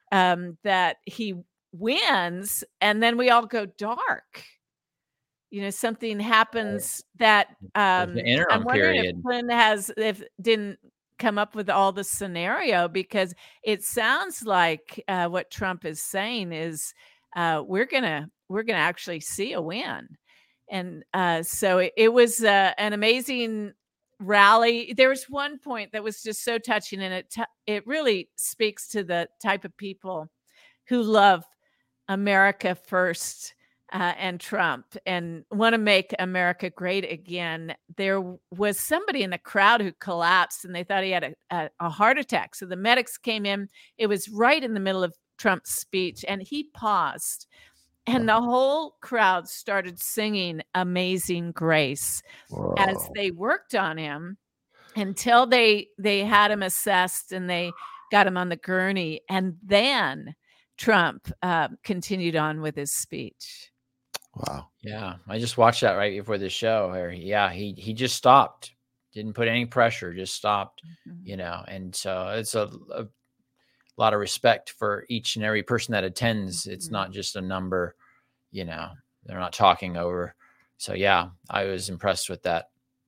that he wins and then we all go dark. Something happens that I'm wondering period. if Flynn didn't come up with all the scenario, because it sounds like what Trump is saying is we're gonna actually see a win. And so it was an amazing rally. There was one point that was just so touching, and it really speaks to the type of people who love America first. And Trump, and want to make America great again. There was somebody in the crowd who collapsed, and they thought he had a heart attack. So the medics came in. It was right in the middle of Trump's speech, and he paused, and the whole crowd started singing Amazing Grace. Whoa. As they worked on him until they had him assessed and they got him on the gurney. And then Trump continued on with his speech. Wow. Yeah. I just watched that right before the show. He just stopped, didn't put any pressure, just stopped, and so it's a lot of respect for each and every person that attends. It's not just a number, they're not talking over. So yeah, I was impressed with that.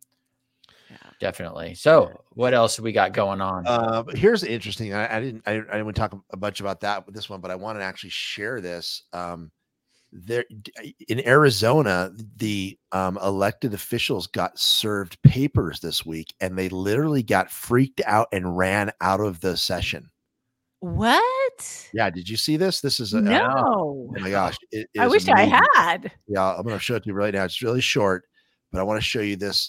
Yeah. Definitely. So what else have we got going on? Here's interesting. I didn't want to talk a bunch about that with this one, but I want to actually share this. There in Arizona, the elected officials got served papers this week, and they literally got freaked out and ran out of the session. What? Yeah. Did you see this? This is no. Oh my gosh. I wish amazing. I had. Yeah. I'm going to show it to you right now. It's really short, but I want to show you this.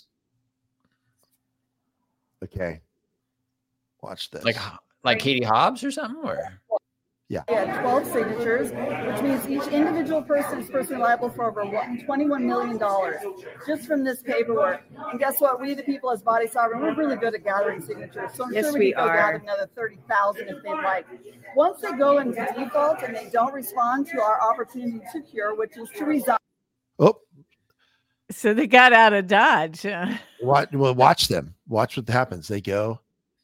Okay. Watch this. Like Katie Hobbs or something, or? Yeah, 12 signatures, which means each individual person is personally liable for over $21 million just from this paperwork. And guess what? We, the people, as body sovereign, we're really good at gathering signatures. So I'm sure we can go gather another 30,000 if they'd like. Once they go into default and they don't respond to our opportunity to cure, which is to resign. Oh. So they got out of Dodge. Watch them. Watch what happens. They go.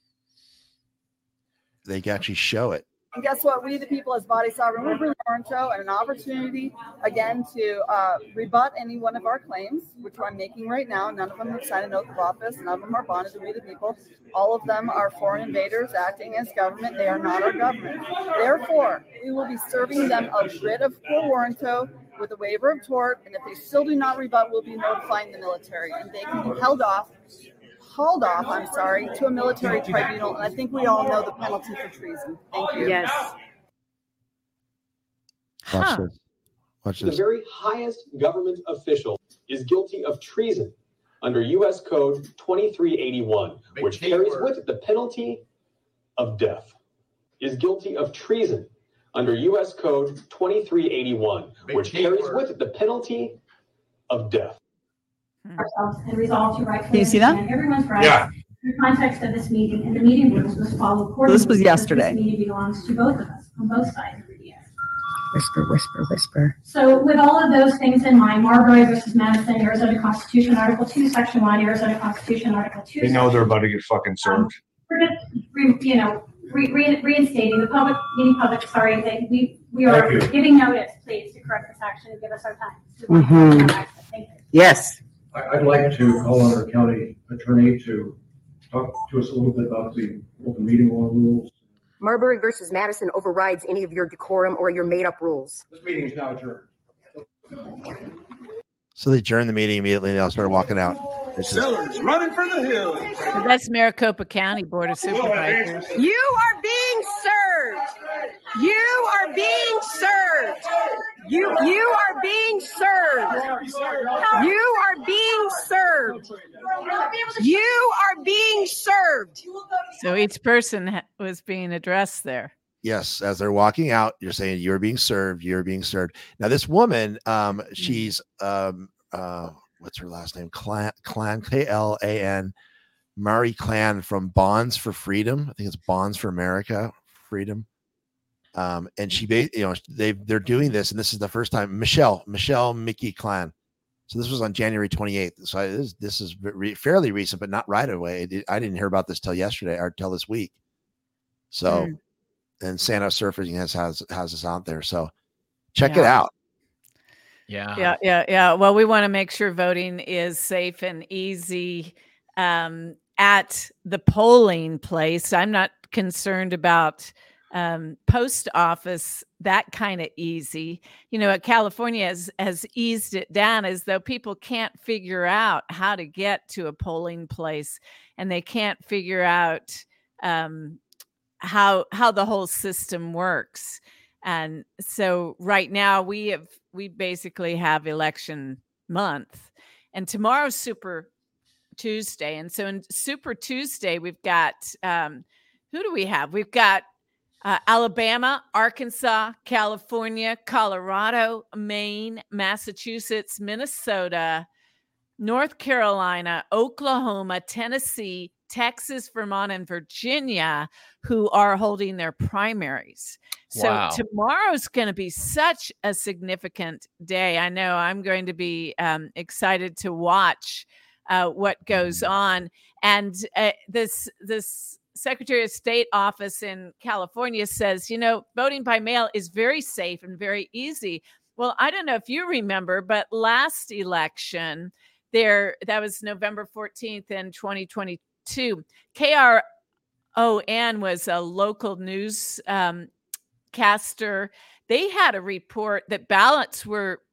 They actually show it. And guess what? We, the people, as body sovereign, we're really Toronto and an opportunity, again, to rebut any one of our claims, which I'm making right now. None of them have signed an oath of office. None of them are bonded to We, the people. All of them are foreign invaders acting as government. They are not our government. Therefore, we will be serving them a writ of quo warranto with a waiver of tort. And if they still do not rebut, we'll be notifying the military. And they can be hauled off, to a military tribunal. And I think we all know the penalty for treason. Thank you. Yes. Watch this. The very highest government official is guilty of treason under U.S. Code 2381, which carries with it the penalty of death. Is guilty of treason under U.S. Code 2381, which carries with it the penalty of death. Ourselves and resolve to right. Can you see that? Everyone's right. Yeah. The context of this meeting and the meeting rules was followed accordingly. This was yesterday. This meeting belongs to both of us on both sides of the DS. Whisper, whisper, whisper. So with all of those things in mind, Marbury versus Madison, Arizona Constitution, Article 2, Section 1, Arizona Constitution, Article 2. They know they're about to get fucking served. Reinstating the public, that we are giving notice, please, to correct this action and give us our time. Thank you. Yes. I'd like to call on our county attorney to talk to us a little bit about the open meeting law rules. Marbury versus Madison overrides any of your decorum or your made-up rules. This meeting is now adjourned. So they adjourned the meeting immediately and they all started walking out. Sellers running for the hills. So that's Maricopa County Board of Supervisors. You are being served. You are being served. You are being served. You are being served. You are being served. So each person was being addressed there. Yes, as they're walking out, you're saying you're being served. You're being served. Now, this woman, she's what's her last name? Clan, Klan, Mari Clan from Bonds for Freedom. I think it's Bonds for America, Freedom. And she, they're doing this, and this is the first time. Michelle Mickey Clan. So this was on January 28th. So this is fairly recent, but not right away. I didn't hear about this till yesterday or till this week. So. And Santa Surfing has us out there. So check it out. Yeah. Well, we want to make sure voting is safe and easy at the polling place. I'm not concerned about post office, that kind of easy. California has eased it down as though people can't figure out how to get to a polling place, and they can't figure out how the whole system works. And so right now we basically have election month, and tomorrow's Super Tuesday. And so in Super Tuesday, we've got, who do we have? We've got Alabama, Arkansas, California, Colorado, Maine, Massachusetts, Minnesota, North Carolina, Oklahoma, Tennessee, Texas, Vermont, and Virginia, who are holding their primaries. So tomorrow's going to be such a significant day. I know I'm going to be excited to watch what goes on. And this Secretary of State office in California says, voting by mail is very safe and very easy. Well, I don't know if you remember, but last election that was November 14th in 2022. KRON was a local news caster. They had a report that ballots were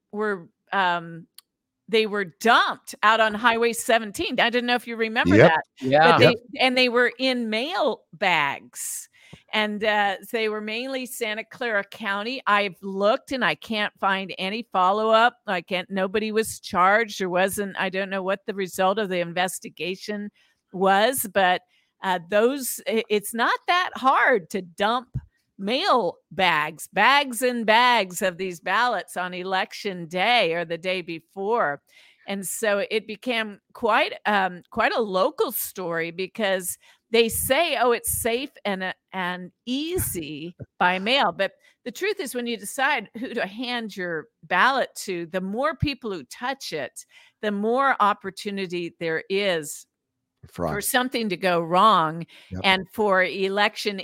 they were dumped out on Highway 17. I didn't know if you remember that. Yeah. But they were in mail bags. And they were mainly Santa Clara County. I've looked and I can't find any follow-up. Nobody was charged or wasn't. I don't know what the result of the investigation was, but it's not that hard to dump mail bags and bags of these ballots on election day or the day before. And so it became quite a local story, because they say, it's safe and easy by mail. But the truth is, when you decide who to hand your ballot to, the more people who touch it, the more opportunity there is for something to go wrong, and for election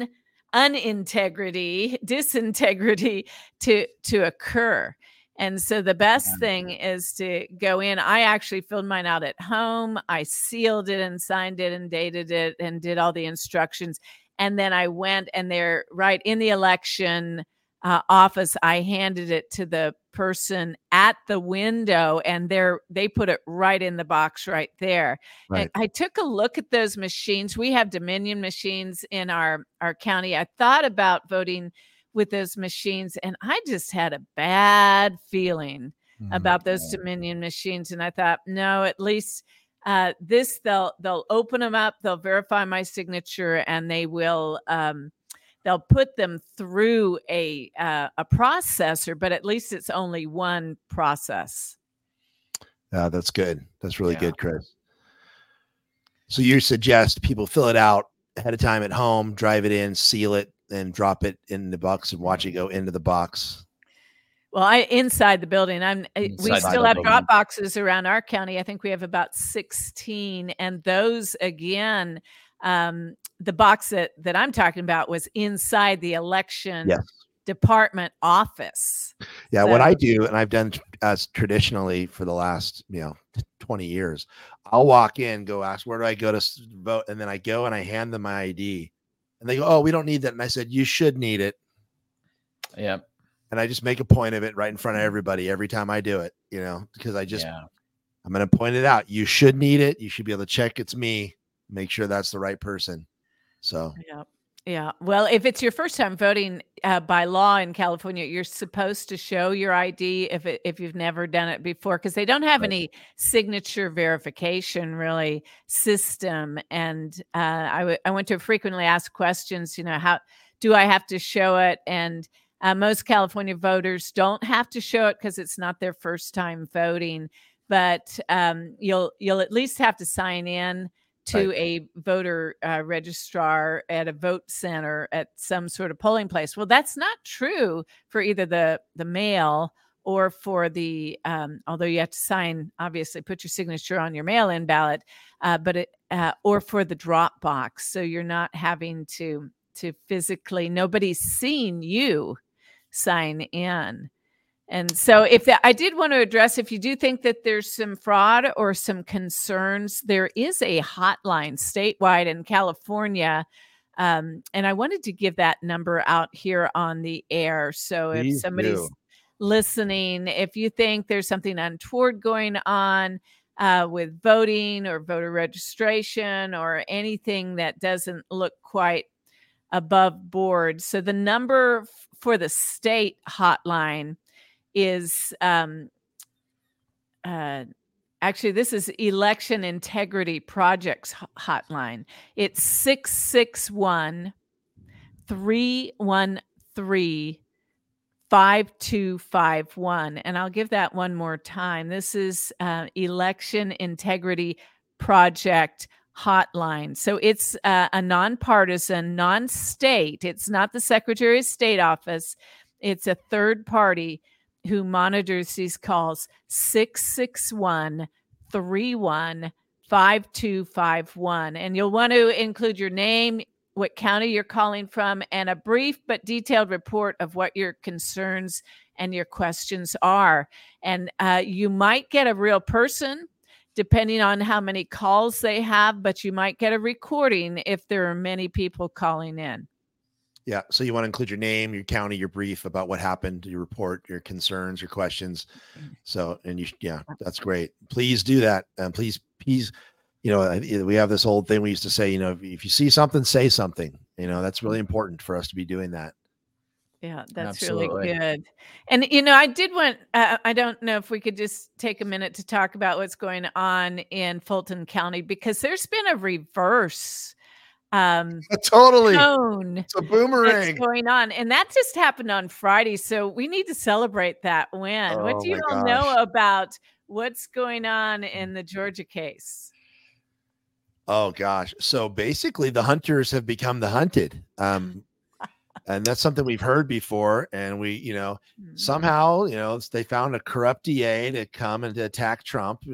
disintegrity to occur. And so the best thing is to go in. I actually filled mine out at home. I sealed it and signed it and dated it and did all the instructions. And then I went, and they're right in the election office. I handed it to the person at the window, and they put it right in the box right there. Right. And I took a look at those machines. We have Dominion machines in our county. I thought about voting with those machines, and I just had a bad feeling about those Dominion machines. And I thought, no, at least they'll open them up, they'll verify my signature, and they will they'll put them through a processor, but at least it's only one process. That's good. That's really good, Chris. So you suggest people fill it out ahead of time at home, drive it in, seal it, and drop it in the box and watch it go into the box. Well, inside the building. We still have drop boxes around our county. I think we have about 16, and those again, the box that I'm talking about was inside the election department office. Yeah, So- what I do, and I've done as traditionally for the last 20 years, I'll walk in, go ask, where do I go to vote? And then I go and I hand them my ID, and they go, oh, we don't need that. And I said, you should need it. Yeah. And I just make a point of it right in front of everybody every time I do it, because I'm going to point it out. You should need it. You should be able to check it's me, make sure that's the right person. So, yeah. Well, if it's your first time voting, by law in California, you're supposed to show your ID if you've never done it before, because they don't have any signature verification really system. And I went to frequently asked questions. How do I have to show it? And most California voters don't have to show it because it's not their first time voting. But you'll at least have to sign in to a voter registrar at a vote center at some sort of polling place. Well, that's not true for either the mail or for the, although you have to sign, obviously put your signature on your mail-in ballot, or for the drop box. So you're not having to physically, nobody's seen you sign in. And so I did want to address, if you do think that there's some fraud or some concerns, there is a hotline statewide in California. And I wanted to give that number out here on the air. So if somebody's listening, if you think there's something untoward going on with voting or voter registration or anything that doesn't look quite above board. So the number for the state hotline is actually, this is Election Integrity Projects hotline. It's 661-313-5251. And I'll give that one more time. This is Election Integrity Project hotline. So it's a nonpartisan, non-state. It's not the Secretary of State office. It's a third party who monitors these calls. 661-313-5251. And you'll want to include your name, what county you're calling from, and a brief but detailed report of what your concerns and your questions are. And you might get a real person, depending on how many calls they have, but you might get a recording if there are many people calling in. Yeah. So you want to include your name, your county, your brief about what happened, your report, your concerns, your questions. So, and that's great. Please do that. And please, we have this old thing we used to say, if you see something, say something. That's really important for us to be doing that. Yeah, that's Absolutely. really good. And, I did want, I don't know if we could just take a minute to talk about what's going on in Fulton County, because there's been a reverse totally tone. It's a boomerang that's going on, and that just happened on Friday, so we need to celebrate that win. What do you all know about what's going on in the Georgia case? Oh gosh, so basically the hunters have become the hunted, and that's something we've heard before. And we somehow they found a corrupt DA to come and to attack Trump,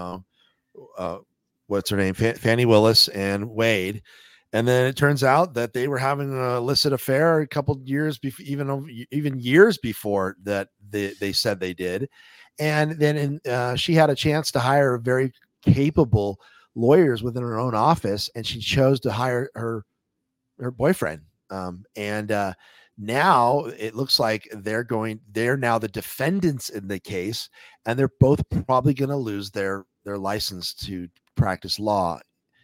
what's her name, Fannie Willis and Wade. And then it turns out that they were having an illicit affair a couple of years before, even years before that they said they did. And then she had a chance to hire very capable lawyers within her own office, and she chose to hire her boyfriend. And now it looks like they're now the defendants in the case, and they're both probably going to lose their license to practice law.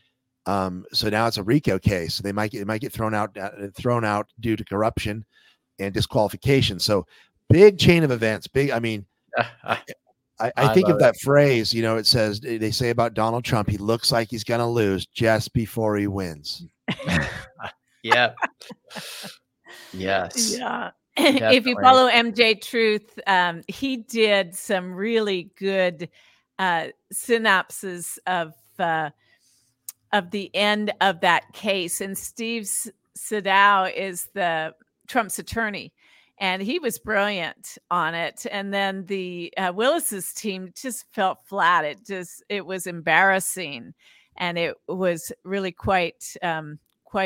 So now it's a RICO case. It might get thrown out due to corruption and disqualification. So big chain of events. I think of that phrase, it says, they say about Donald Trump, he looks like he's going to lose just before he wins. Yeah. Yes. Yeah. Definitely. If you follow MJ Truth, he did some really good synopsis of the end of that case. And Steve Sadow is the Trump's attorney, and he was brilliant on it. And then the Willis's team just felt flat. It was embarrassing, and it was really quite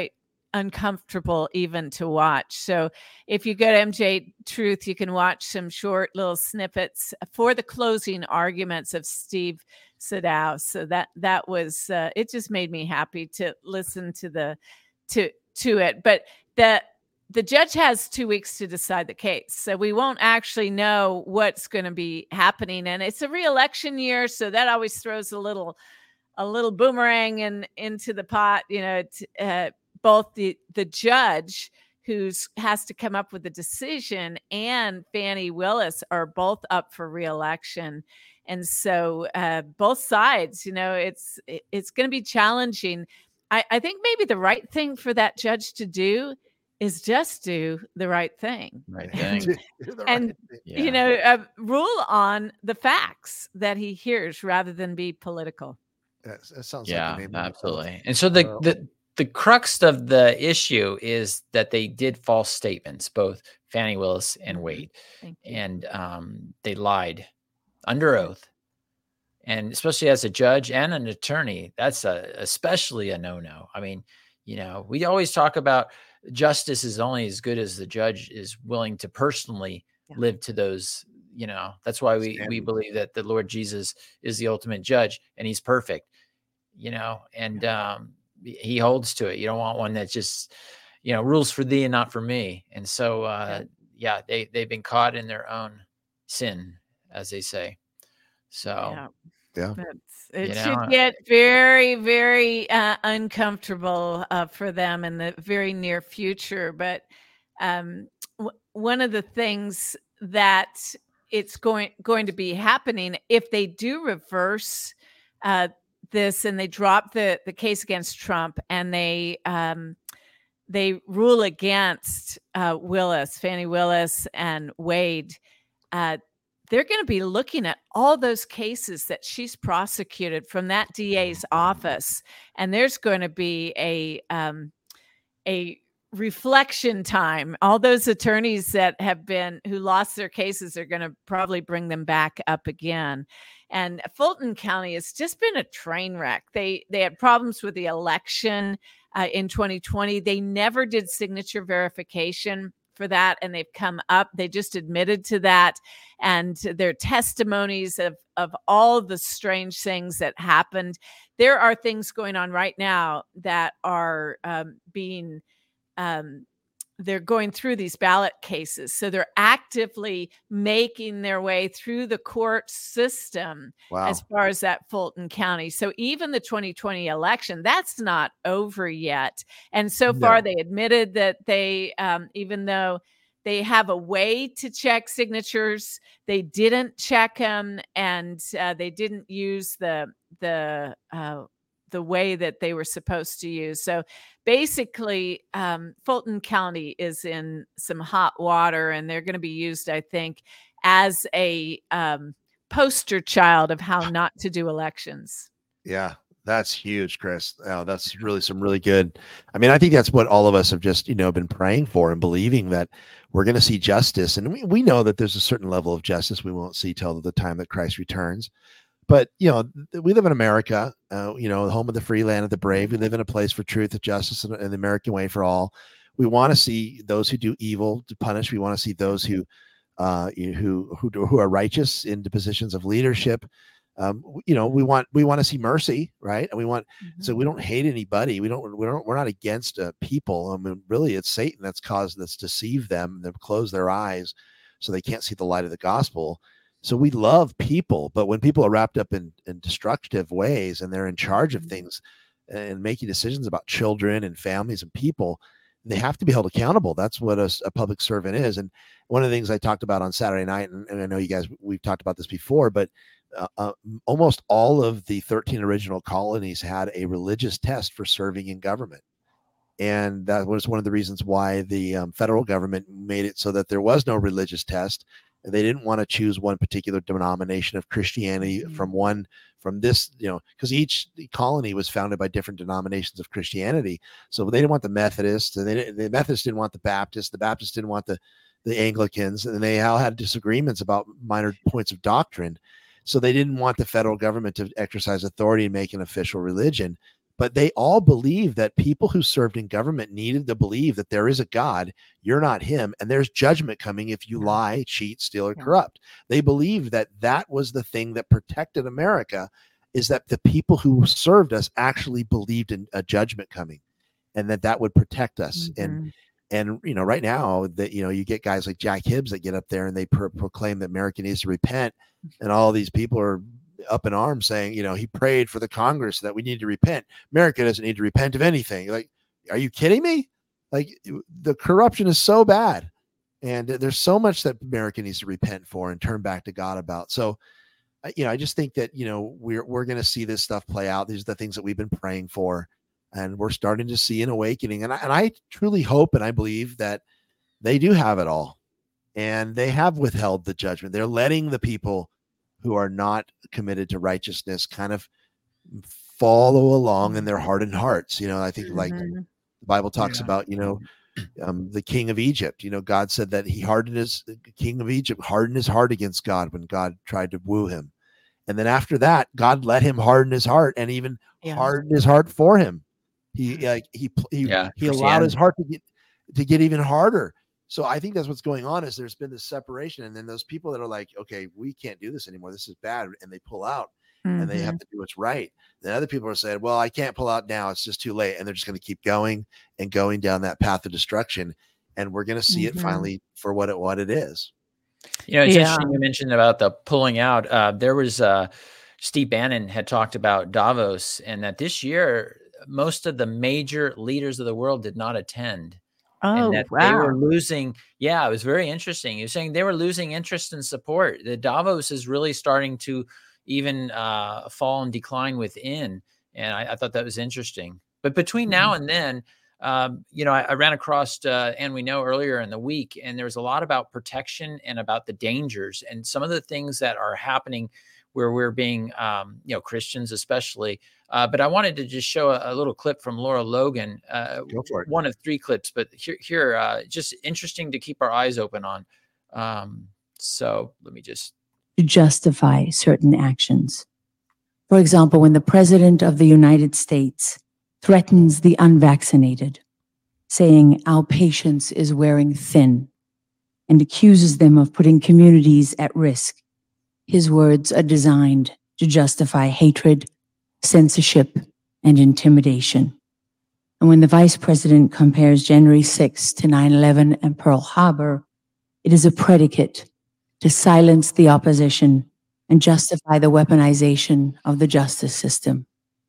uncomfortable even to watch. So if you go to MJ Truth, you can watch some short little snippets for the closing arguments of Steve Sadow. So that was it. Just made me happy to listen to it. But the judge has 2 weeks to decide the case, so we won't actually know what's going to be happening. And it's a re-election year, so that always throws a little boomerang into the pot. Both the judge who has to come up with a decision and Fani Willis are both up for re-election. And so both sides, it's going to be challenging. I think maybe the right thing for that judge to do is just do the right thing. Right thing. And, rule on the facts that he hears rather than be political. That sounds yeah, like the name absolutely. And so the crux of the issue is that they did false statements, both Fani Willis and Wade. And they lied under oath. And especially as a judge and an attorney, that's especially a no-no. I mean, we always talk about justice is only as good as the judge is willing to personally live to those, that's why we believe that the Lord Jesus is the ultimate judge and he's perfect, and he holds to it. You don't want one that just, rules for thee and not for me. And so, they've been caught in their own sin, as they say. So, yeah. It should get very, very uncomfortable for them in the very near future. But one of the things that it's going to be happening if they do reverse this and they drop the case against Trump and they rule against Fani Willis and Wade, they're going to be looking at all those cases that she's prosecuted from that DA's office. And there's going to be a reflection time. All those attorneys who lost their cases are going to probably bring them back up again. And Fulton County has just been a train wreck. They had problems with the election in 2020. They never did signature verification for that, and they've come up. They just admitted to that, and their testimonies of all the strange things that happened. There are things going on right now that are they're going through these ballot cases. So they're actively making their way through the court system as far as that Fulton County. So even the 2020 election, that's not over yet. And so far they admitted that they, even though they have a way to check signatures, they didn't check them, and they didn't use the way that they were supposed to use. So basically, Fulton County is in some hot water, and they're going to be used, I think, as a poster child of how not to do elections. Yeah, that's huge, Chris. Oh, that's really some really good. I mean, I think that's what all of us have just, been praying for and believing that we're going to see justice. And we know that there's a certain level of justice we won't see till the time that Christ returns. But, we live in America, the home of the free, land of the brave. We live in a place for truth and justice and the American way for all. We want to see those who do evil to punish. We want to see those who are righteous into positions of leadership. We want to see mercy, right? And we want, so we don't hate anybody. We're not against people. I mean, really, it's Satan that's deceived them and closed their eyes so they can't see the light of the gospel. So we love people, but when people are wrapped up in destructive ways and they're in charge of things and making decisions about children and families and people, they have to be held accountable. That's what a public servant is. And one of the things I talked about on Saturday night, and I know you guys, we've talked about this before, but almost all of the 13 original colonies had a religious test for serving in government. And that was one of the reasons why the federal government made it so that there was no religious test. They didn't want to choose one particular denomination of Christianity from this, because each colony was founded by different denominations of Christianity. So they didn't want the Methodists, and the Methodists didn't want the Baptists didn't want the Anglicans, and they all had disagreements about minor points of doctrine. So they didn't want the federal government to exercise authority and make an official religion. but they all believe that people who served in government needed to believe that there is a God, you're not him, and there's judgment coming if you lie, cheat, steal, or corrupt. They believed that that was the thing that protected America, is that the people who served us actually believed in a judgment coming, and that would protect us. And right now that, you get guys like Jack Hibbs that get up there and they proclaim that America needs to repent, and all these people are up in arms saying, he prayed for the Congress that we need to repent. America doesn't need to repent of anything. Like, are you kidding me? Like, the corruption is so bad, and there's so much that America needs to repent for and turn back to God about. So, I just think that, we're going to see this stuff play out. These are the things that we've been praying for, and we're starting to see an awakening. And I truly hope and I believe that they do have it all, and they have withheld the judgment. They're letting the people who are not committed to righteousness kind of follow along in their hardened hearts. I think like the Bible talks about, the king of Egypt, God said that the king of Egypt hardened his heart against God when God tried to woo him. And then after that, God let him harden his heart, and even hardened his heart for him. He allowed his heart to get even harder. So I think that's what's going on, is there's been this separation, and then those people that are like, okay, we can't do this anymore, this is bad, and they pull out, and they have to do what's right. Then other people are saying, well, I can't pull out now, it's just too late, and they're just going to keep going and going down that path of destruction, and we're going to see it finally for what it is. It's interesting you mentioned about the pulling out. There was Steve Bannon had talked about Davos, and that this year most of the major leaders of the world did not attend. Oh, that wow. They were losing. Yeah, it was very interesting. He was saying they were losing interest and support. The Davos is really starting to even fall and decline within. And I thought that was interesting. But between now and then, I ran across, and we know earlier in the week, and there was a lot about protection and about the dangers and some of the things that are happening where we're being, Christians especially. But I wanted to just show a little clip from Laura Logan, Go for it. One of 3 clips, but here, just interesting to keep our eyes open on. So let me just. To justify certain actions. For example, when the President of the United States threatens the unvaccinated, saying our patience is wearing thin, and accuses them of putting communities at risk, his words are designed to justify hatred, censorship, and intimidation. And when the Vice President compares January 6th to 9/11 and Pearl Harbor, it is a predicate to silence the opposition and justify the weaponization of the justice system.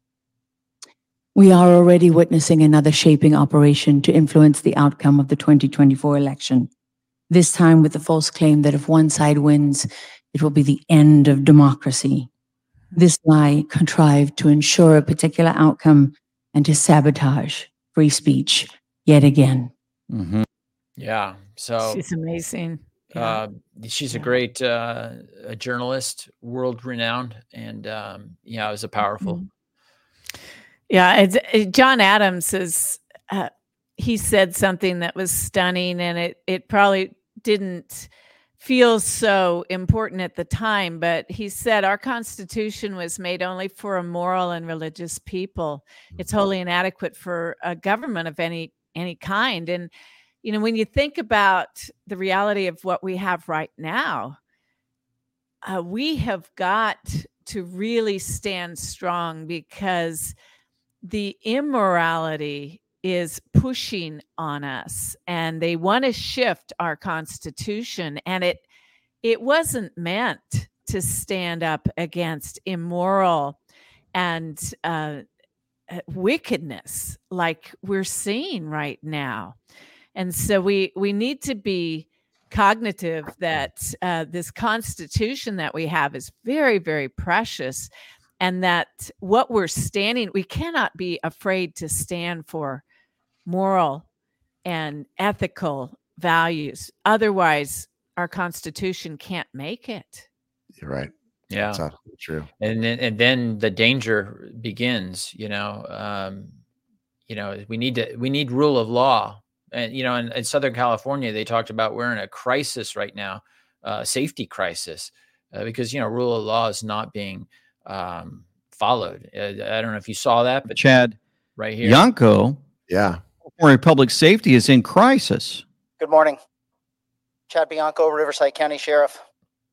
We are already witnessing another shaping operation to influence the outcome of the 2024 election, this time with the false claim that if one side wins, it will be the end of democracy. This lie contrived to ensure a particular outcome and to sabotage free speech yet again. Yeah. So she's amazing. She's a great a journalist, world renowned, and it was a powerful. Yeah, John Adams is. He said something that was stunning, and it probably didn't feel so important at the time, but he said our Constitution was made only for a moral and religious people. It's wholly inadequate for a government of any kind. And when you think about the reality of what we have right now, we have got to really stand strong, because the immorality is pushing on us, and they want to shift our Constitution. And it wasn't meant to stand up against immoral and wickedness like we're seeing right now. And so we need to be cognitive that this Constitution that we have is very, very precious, and that what we're standing, we cannot be afraid to stand for moral and ethical values. Otherwise, our Constitution can't make it. You're right. Yeah, that's absolutely true. And then the danger begins. We need rule of law. And in Southern California, they talked about we're in a crisis right now, safety crisis, because rule of law is not being followed. I don't know if you saw that, but Chad, right here. Yanko, yeah, California Public Safety is in crisis. Good morning. Chad Bianco, Riverside County Sheriff.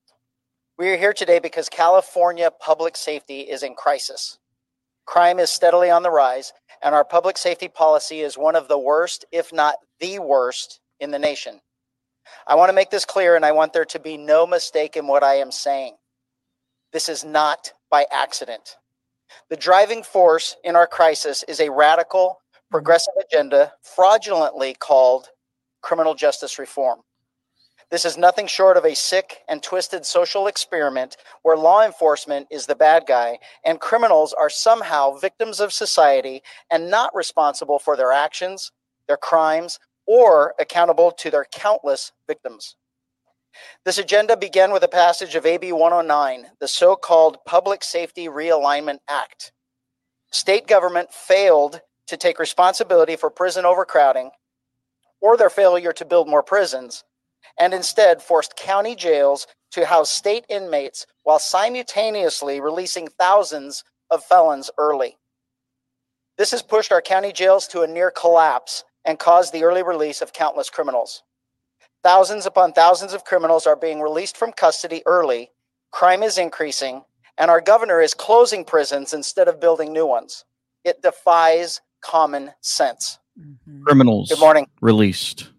We are here today because California public safety is in crisis. Crime is steadily on the rise, and our public safety policy is one of the worst, if not the worst, in the nation. I want to make this clear, and I want there to be no mistake in what I am saying. This is not by accident. The driving force in our crisis is a radical, progressive agenda fraudulently called criminal justice reform. This is nothing short of a sick and twisted social experiment where law enforcement is the bad guy and criminals are somehow victims of society and not responsible for their actions, their crimes, or accountable to their countless victims. This agenda began with the passage of AB 109, the so-called Public Safety Realignment Act. State government failed to take responsibility for prison overcrowding or their failure to build more prisons, and instead forced county jails to house state inmates while simultaneously releasing thousands of felons early. This has pushed our county jails to a near collapse and caused the early release of countless criminals. Thousands upon thousands of criminals are being released from custody early, crime is increasing, and our governor is closing prisons instead of building new ones. It defies common sense. Criminals Good morning. Released.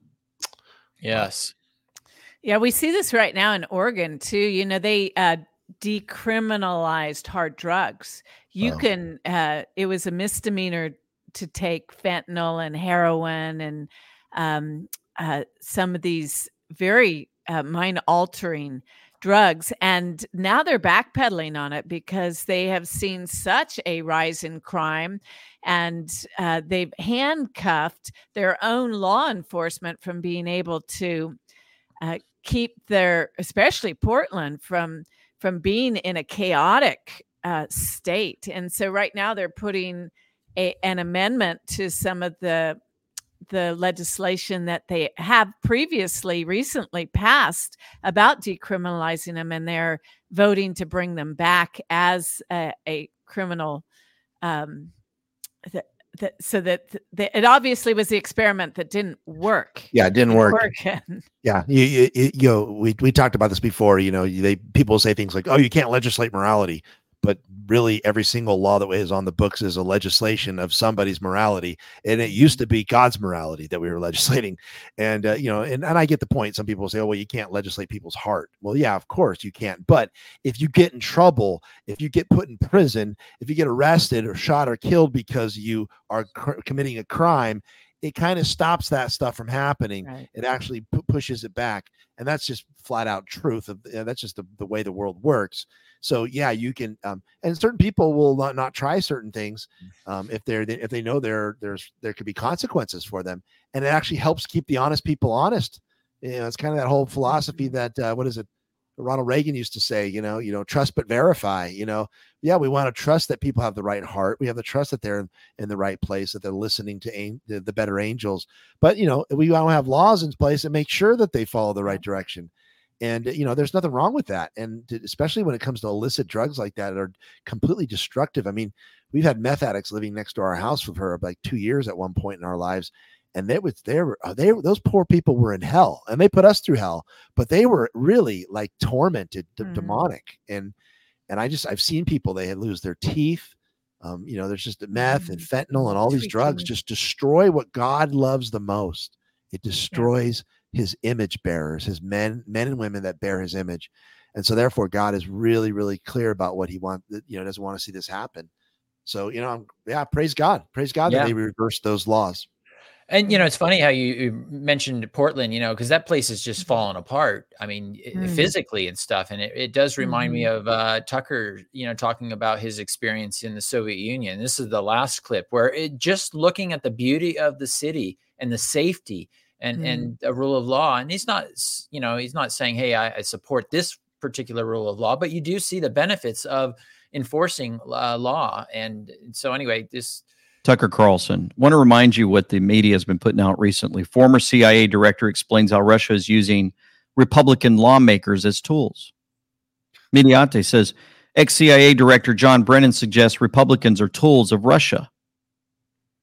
Yes. Yeah, we see this right now in Oregon too. You know, they decriminalized hard drugs. You can, it was a misdemeanor to take fentanyl and heroin and some of these very mind-altering drugs. And now they're backpedaling on it because they have seen such a rise in crime, and they've handcuffed their own law enforcement from being able to keep their, especially Portland, from being in a chaotic state. And so right now they're putting an amendment to some of the legislation that they have recently passed about decriminalizing them, and they're voting to bring them back as a criminal. So that it obviously was the experiment that didn't work. Yeah, it didn't work. Yeah, we talked about this before. You know, people say things like, "Oh, you can't legislate morality," but really, every single law that is on the books is a legislation of somebody's morality, and it used to be God's morality that we were legislating. And and I get the point. Some people say, "Oh, well, you can't legislate people's heart." Well, yeah, of course you can't. But if you get in trouble, if you get put in prison, if you get arrested or shot or killed because you are committing a crime, it kind of stops that stuff from happening. Right. It actually pushes it back, and that's just flat out truth. That's just the way the world works. So yeah, you can, and certain people will not try certain things if they know there could be consequences for them, and it actually helps keep the honest people honest. You know, it's kind of that whole philosophy that what is it? Ronald Reagan used to say, trust but verify. Yeah, we want to trust that people have the right heart. We have to trust that they're in the right place, that they're listening to the better angels. But we want to have laws in place that make sure that they follow the right direction. And, there's nothing wrong with that. And especially when it comes to illicit drugs like that are completely destructive. I mean, we've had meth addicts living next to our house for her like 2 years at one point in our lives. And those poor people were in hell, and they put us through hell, but they were really like tormented, demonic. And I've seen people, they lose their teeth. There's just meth and fentanyl and all these drugs just destroy what God loves the most. It destroys his image bearers, his men and women that bear his image. And so therefore God is really, really clear about what he wants, doesn't want to see this happen. So, praise God that they reversed those laws. And, it's funny how you mentioned Portland, because that place is just falling apart. I mean, physically and stuff. And it does remind me of Tucker, talking about his experience in the Soviet Union. This is the last clip where just looking at the beauty of the city and the safety and a rule of law. And he's not saying, hey, I support this particular rule of law, but you do see the benefits of enforcing law. And so anyway, Tucker Carlson, want to remind you what the media has been putting out recently. Former CIA director explains how Russia is using Republican lawmakers as tools. Mediate says ex-CIA director John Brennan suggests Republicans are tools of Russia.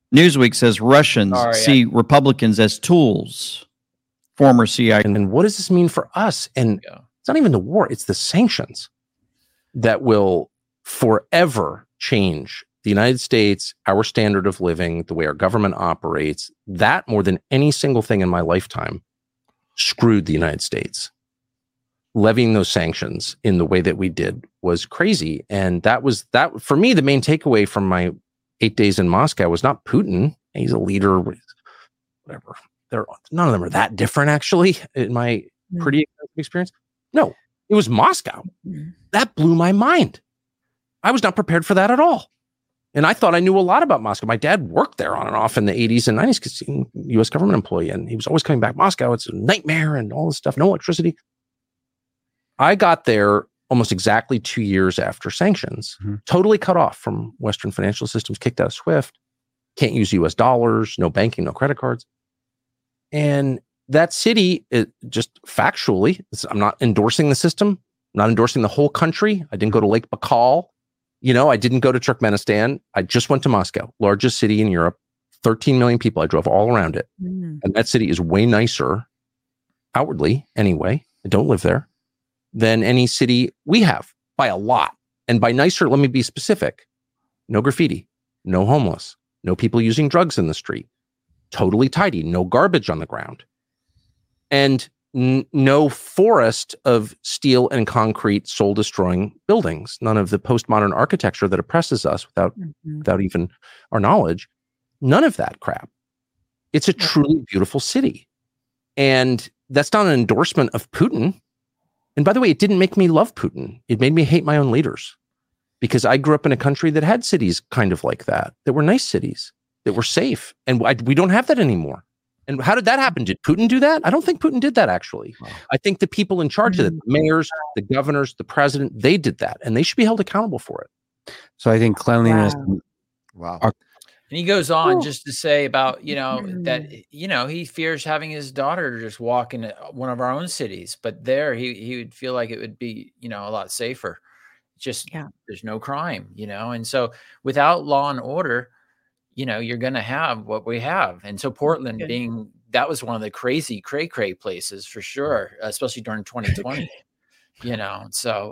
Newsweek says Russians see Republicans as tools. Former CIA. And what does this mean for us? And it's not even the war, it's the sanctions that will forever change the United States, our standard of living, the way our government operates. That, more than any single thing in my lifetime, screwed the United States. Levying those sanctions in the way that we did was crazy. And that for me, the main takeaway from my 8 days in Moscow was not Putin. He's a leader, whatever. None of them are that different, actually, in my pretty experience. No, it was Moscow. That blew my mind. I was not prepared for that at all. And I thought I knew a lot about Moscow. My dad worked there on and off in the 80s and 90s because he was a U.S. government employee, and he was always coming back. Moscow, it's a nightmare and all this stuff, no electricity. I got there almost exactly 2 years after sanctions, totally cut off from Western financial systems, kicked out of SWIFT, can't use U.S. dollars, no banking, no credit cards. And that city, just factually, I'm not endorsing the system, I'm not endorsing the whole country. I didn't go to Lake Baikal. I didn't go to Turkmenistan. I just went to Moscow, largest city in Europe, 13 million people. I drove all around it. And that city is way nicer, outwardly anyway, I don't live there, than any city we have by a lot. And by nicer, let me be specific. No graffiti, no homeless, no people using drugs in the street. Totally tidy, no garbage on the ground, and no forest of steel and concrete soul-destroying buildings. None of the postmodern architecture that oppresses us without even our knowledge. None of that crap. It's a truly beautiful city, and that's not an endorsement of Putin. And by the way, it didn't make me love Putin. It made me hate my own leaders, because I grew up in a country that had cities kind of like that were nice cities, that were safe. And we don't have that anymore. And how did that happen? Did Putin do that? I don't think Putin did that, actually. Wow. I think the people in charge of it, the mayors, the governors, the president, they did that. And they should be held accountable for it. So I think cleanliness. Wow. And he goes on just to say about, that, he fears having his daughter just walk in one of our own cities. But there he would feel like it would be, a lot safer. Just there's no crime, And so without law and order, you're going to have what we have. And so Portland that was one of the crazy cray places for sure, especially during 2020, so,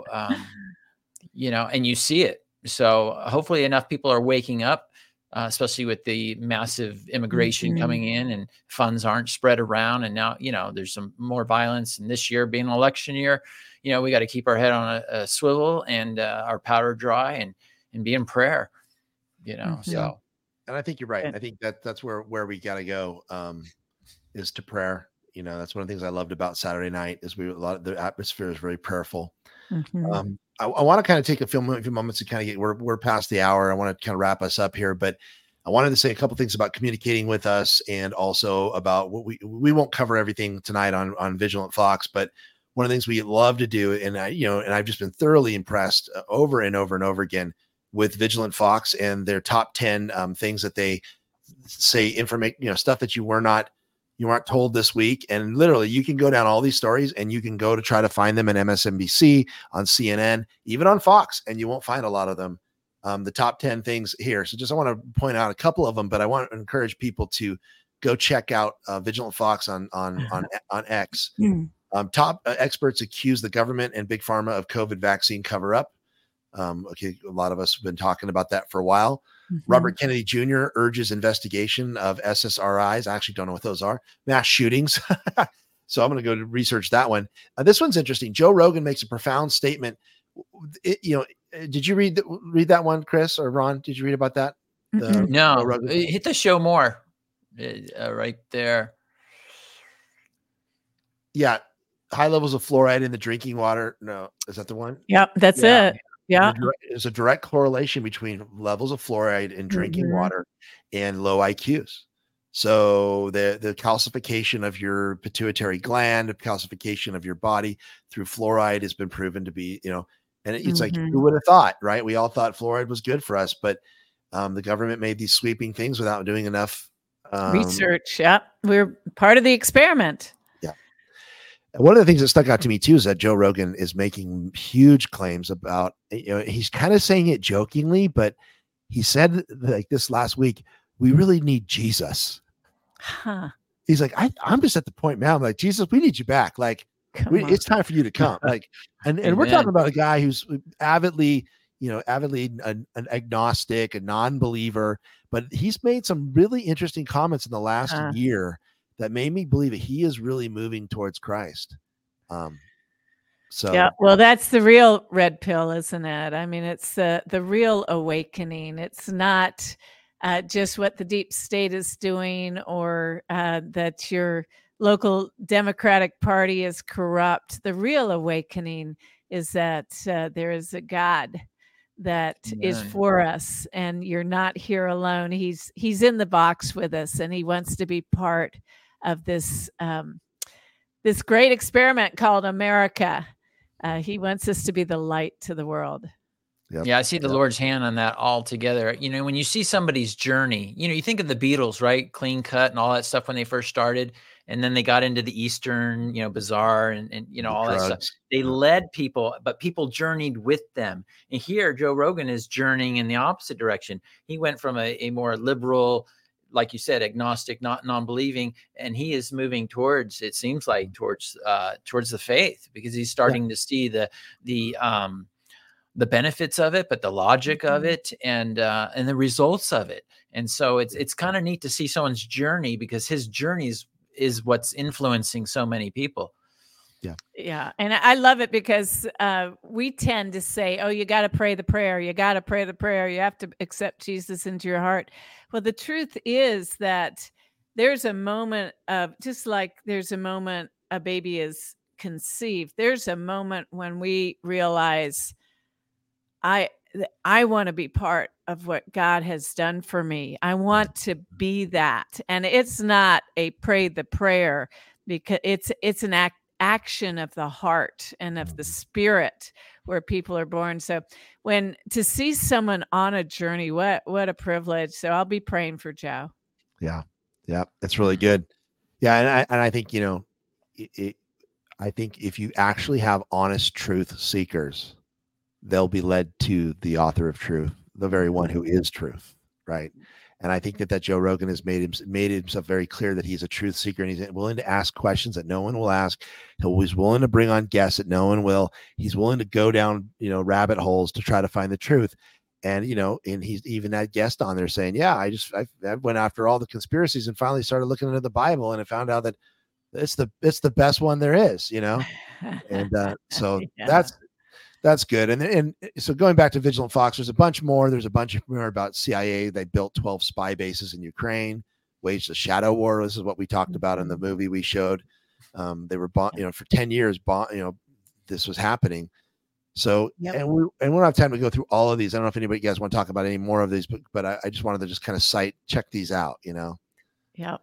and you see it. So hopefully enough people are waking up, especially with the massive immigration coming in and funds aren't spread around. And now, there's some more violence, and this year being an election year, we got to keep our head on a swivel and our powder dry and be in prayer, so. And I think you're right. I think that's where we got to go, is to prayer. That's one of the things I loved about Saturday night is the atmosphere is very prayerful. I want to kind of take a few moments to kind of we're past the hour. I want to kind of wrap us up here, but I wanted to say a couple things about communicating with us, and also about what we won't cover everything tonight on Vigilant Fox, but one of the things we love to do, and I've just been thoroughly impressed over and over and over again with Vigilant Fox and their top 10 things that they say, information, stuff that you weren't told this week. And literally you can go down all these stories and you can go to try to find them on MSNBC, on CNN, even on Fox, and you won't find a lot of them. The top 10 things here. So I want to point out a couple of them, but I want to encourage people to go check out Vigilant Fox on X. Top experts accuse the government and Big Pharma of COVID vaccine cover-up. A lot of us have been talking about that for a while. Robert Kennedy Jr. urges investigation of SSRIs. I actually don't know what those are. Mass shootings. So I'm going to go to research that one. This one's interesting. Joe Rogan makes a profound statement. Did you read that one, Chris or Ron? Did you read about that? No, hit the show more right there. Yeah. High levels of fluoride in the drinking water. No, is that the one? Yep, that's it. Yeah. There's a direct correlation between levels of fluoride in drinking water and low IQs. So the calcification of your pituitary gland, the calcification of your body through fluoride has been proven to be, and it's like, who would have thought, right? We all thought fluoride was good for us, but the government made these sweeping things without doing enough research. Yeah. We're part of the experiment. One of the things that stuck out to me too is that Joe Rogan is making huge claims about, he's kind of saying it jokingly, but he said like this last week, we really need Jesus. Huh. He's like, I'm just at the point now. I'm like, Jesus, we need you back. Like, it's time for you to come. Like, and we're talking about a guy who's avidly an agnostic, a non-believer, but he's made some really interesting comments in the last year that made me believe that he is really moving towards Christ. So yeah, well, that's the real red pill, isn't it? I mean, it's the real awakening. It's not just what the deep state is doing, or that your local Democratic Party is corrupt. The real awakening is that there is a God that is for us, and you're not here alone. He's in the box with us, and he wants to be part of this this great experiment called America. He wants us to be the light to the world. Yep. Yeah, I see the Lord's hand on that altogether. You know, when you see somebody's journey, you know, you think of the Beatles, right? Clean cut and all that stuff when they first started. And then they got into the Eastern, Bazaar and you know, all that stuff. They led people, but people journeyed with them. And here, Joe Rogan is journeying in the opposite direction. He went from a more liberal, like you said, agnostic, not non-believing, and he is moving towards, it seems like, towards the faith, because he's starting to see the benefits of it, but the logic of it, and the results of it. And so it's kind of neat to see someone's journey, because his journey is what's influencing so many people. Yeah. And I love it, because we tend to say, oh, you got to pray the prayer. You got to pray the prayer. You have to accept Jesus into your heart. Well, the truth is that there's a moment of, just like there's a moment a baby is conceived, there's a moment when we realize, I want to be part of what God has done for me. I want to be that. And it's not a pray the prayer, because it's an action of the heart and of the spirit where people are born. So to see someone on a journey, what a privilege. So I'll be praying for Joe. Yeah. That's really good. Yeah. And I think, I think if you actually have honest truth seekers, they'll be led to the author of truth, the very one who is truth. Right. And I think that Joe Rogan has made himself very clear that he's a truth seeker, and he's willing to ask questions that no one will ask. He's willing to bring on guests that no one will. He's willing to go down, rabbit holes to try to find the truth. And, and he's even had guests on there saying, yeah, I went after all the conspiracies and finally started looking into the Bible, and I found out that it's the best one there is, and so that's good. And so going back to Vigilant Fox, there's a bunch more. There's a bunch more about CIA. They built 12 spy bases in Ukraine, waged a shadow war. This is what we talked about in the movie we showed. They were, for 10 years, this was happening. So, and we don't have time to go through all of these. I don't know if anybody guys want to talk about any more of these, but I just wanted to just kind of check these out, Yeah.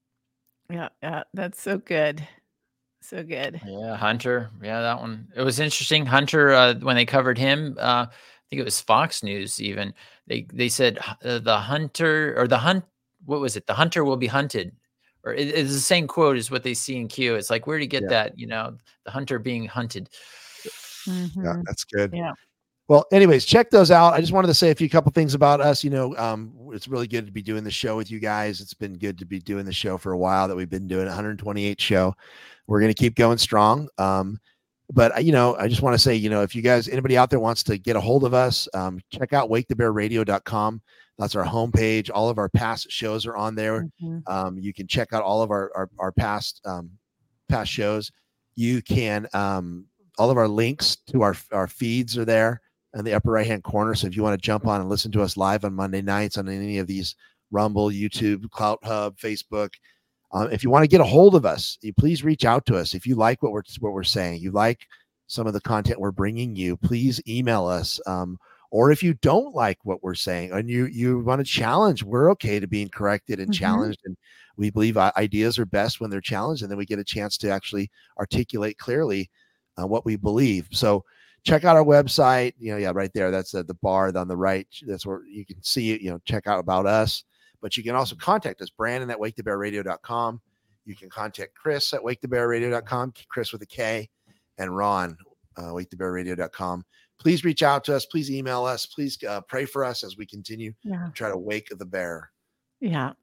That's so good. So good. Yeah, Hunter. Yeah, that one. It was interesting. Hunter, when they covered him, I think it was Fox News even, they said the hunter, or what was it? The hunter will be hunted. Or it's the same quote as what they see in Q. It's like, where do you get that? The hunter being hunted. Mm-hmm. Yeah, that's good. Yeah. Well, anyways, check those out. I just wanted to say a couple things about us. It's really good to be doing the show with you guys. It's been good to be doing the show for a while that we've been doing 128 show. We're going to keep going strong. But I just want to say, if you guys, anybody out there wants to get a hold of us, check out wakethebearradio.com. That's our homepage. All of our past shows are on there. Mm-hmm. You can check out all of our past shows. You can, all of our links to our feeds are there in the upper right-hand corner. So if you want to jump on and listen to us live on Monday nights on any of these, Rumble, YouTube, Clout Hub, Facebook, if you want to get a hold of us, please reach out to us. If you like what we're saying, you like some of the content we're bringing you, please email us. Or if you don't like what we're saying and you want to challenge, we're okay to being corrected and challenged. And we believe ideas are best when they're challenged, and then we get a chance to actually articulate clearly what we believe. So check out our website. Right there. That's the bar on the right. That's where you can see it. Check out about us. But you can also contact us, Brandon at wakethebearradio.com. You can contact Chris at wakethebearradio.com, Chris with a K, and Ron, wakethebearradio.com. Please reach out to us. Please email us. Please pray for us as we continue to try to wake the bear. Yeah.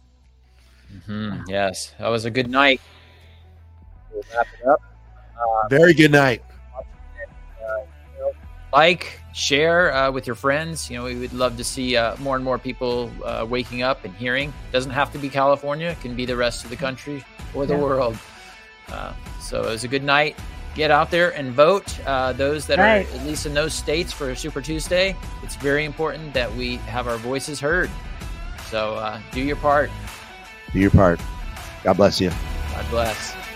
Yes, that was a good night. We'll wrap it up. Very good night. Like, share with your friends. We would love to see more and more people waking up and hearing. Doesn't have to be California. It can be the rest of the country or the world. So it was a good night. Get out there and vote. Those that are at least in those states for Super Tuesday, it's very important that we have our voices heard. So do your part. Do your part. God bless you. God bless.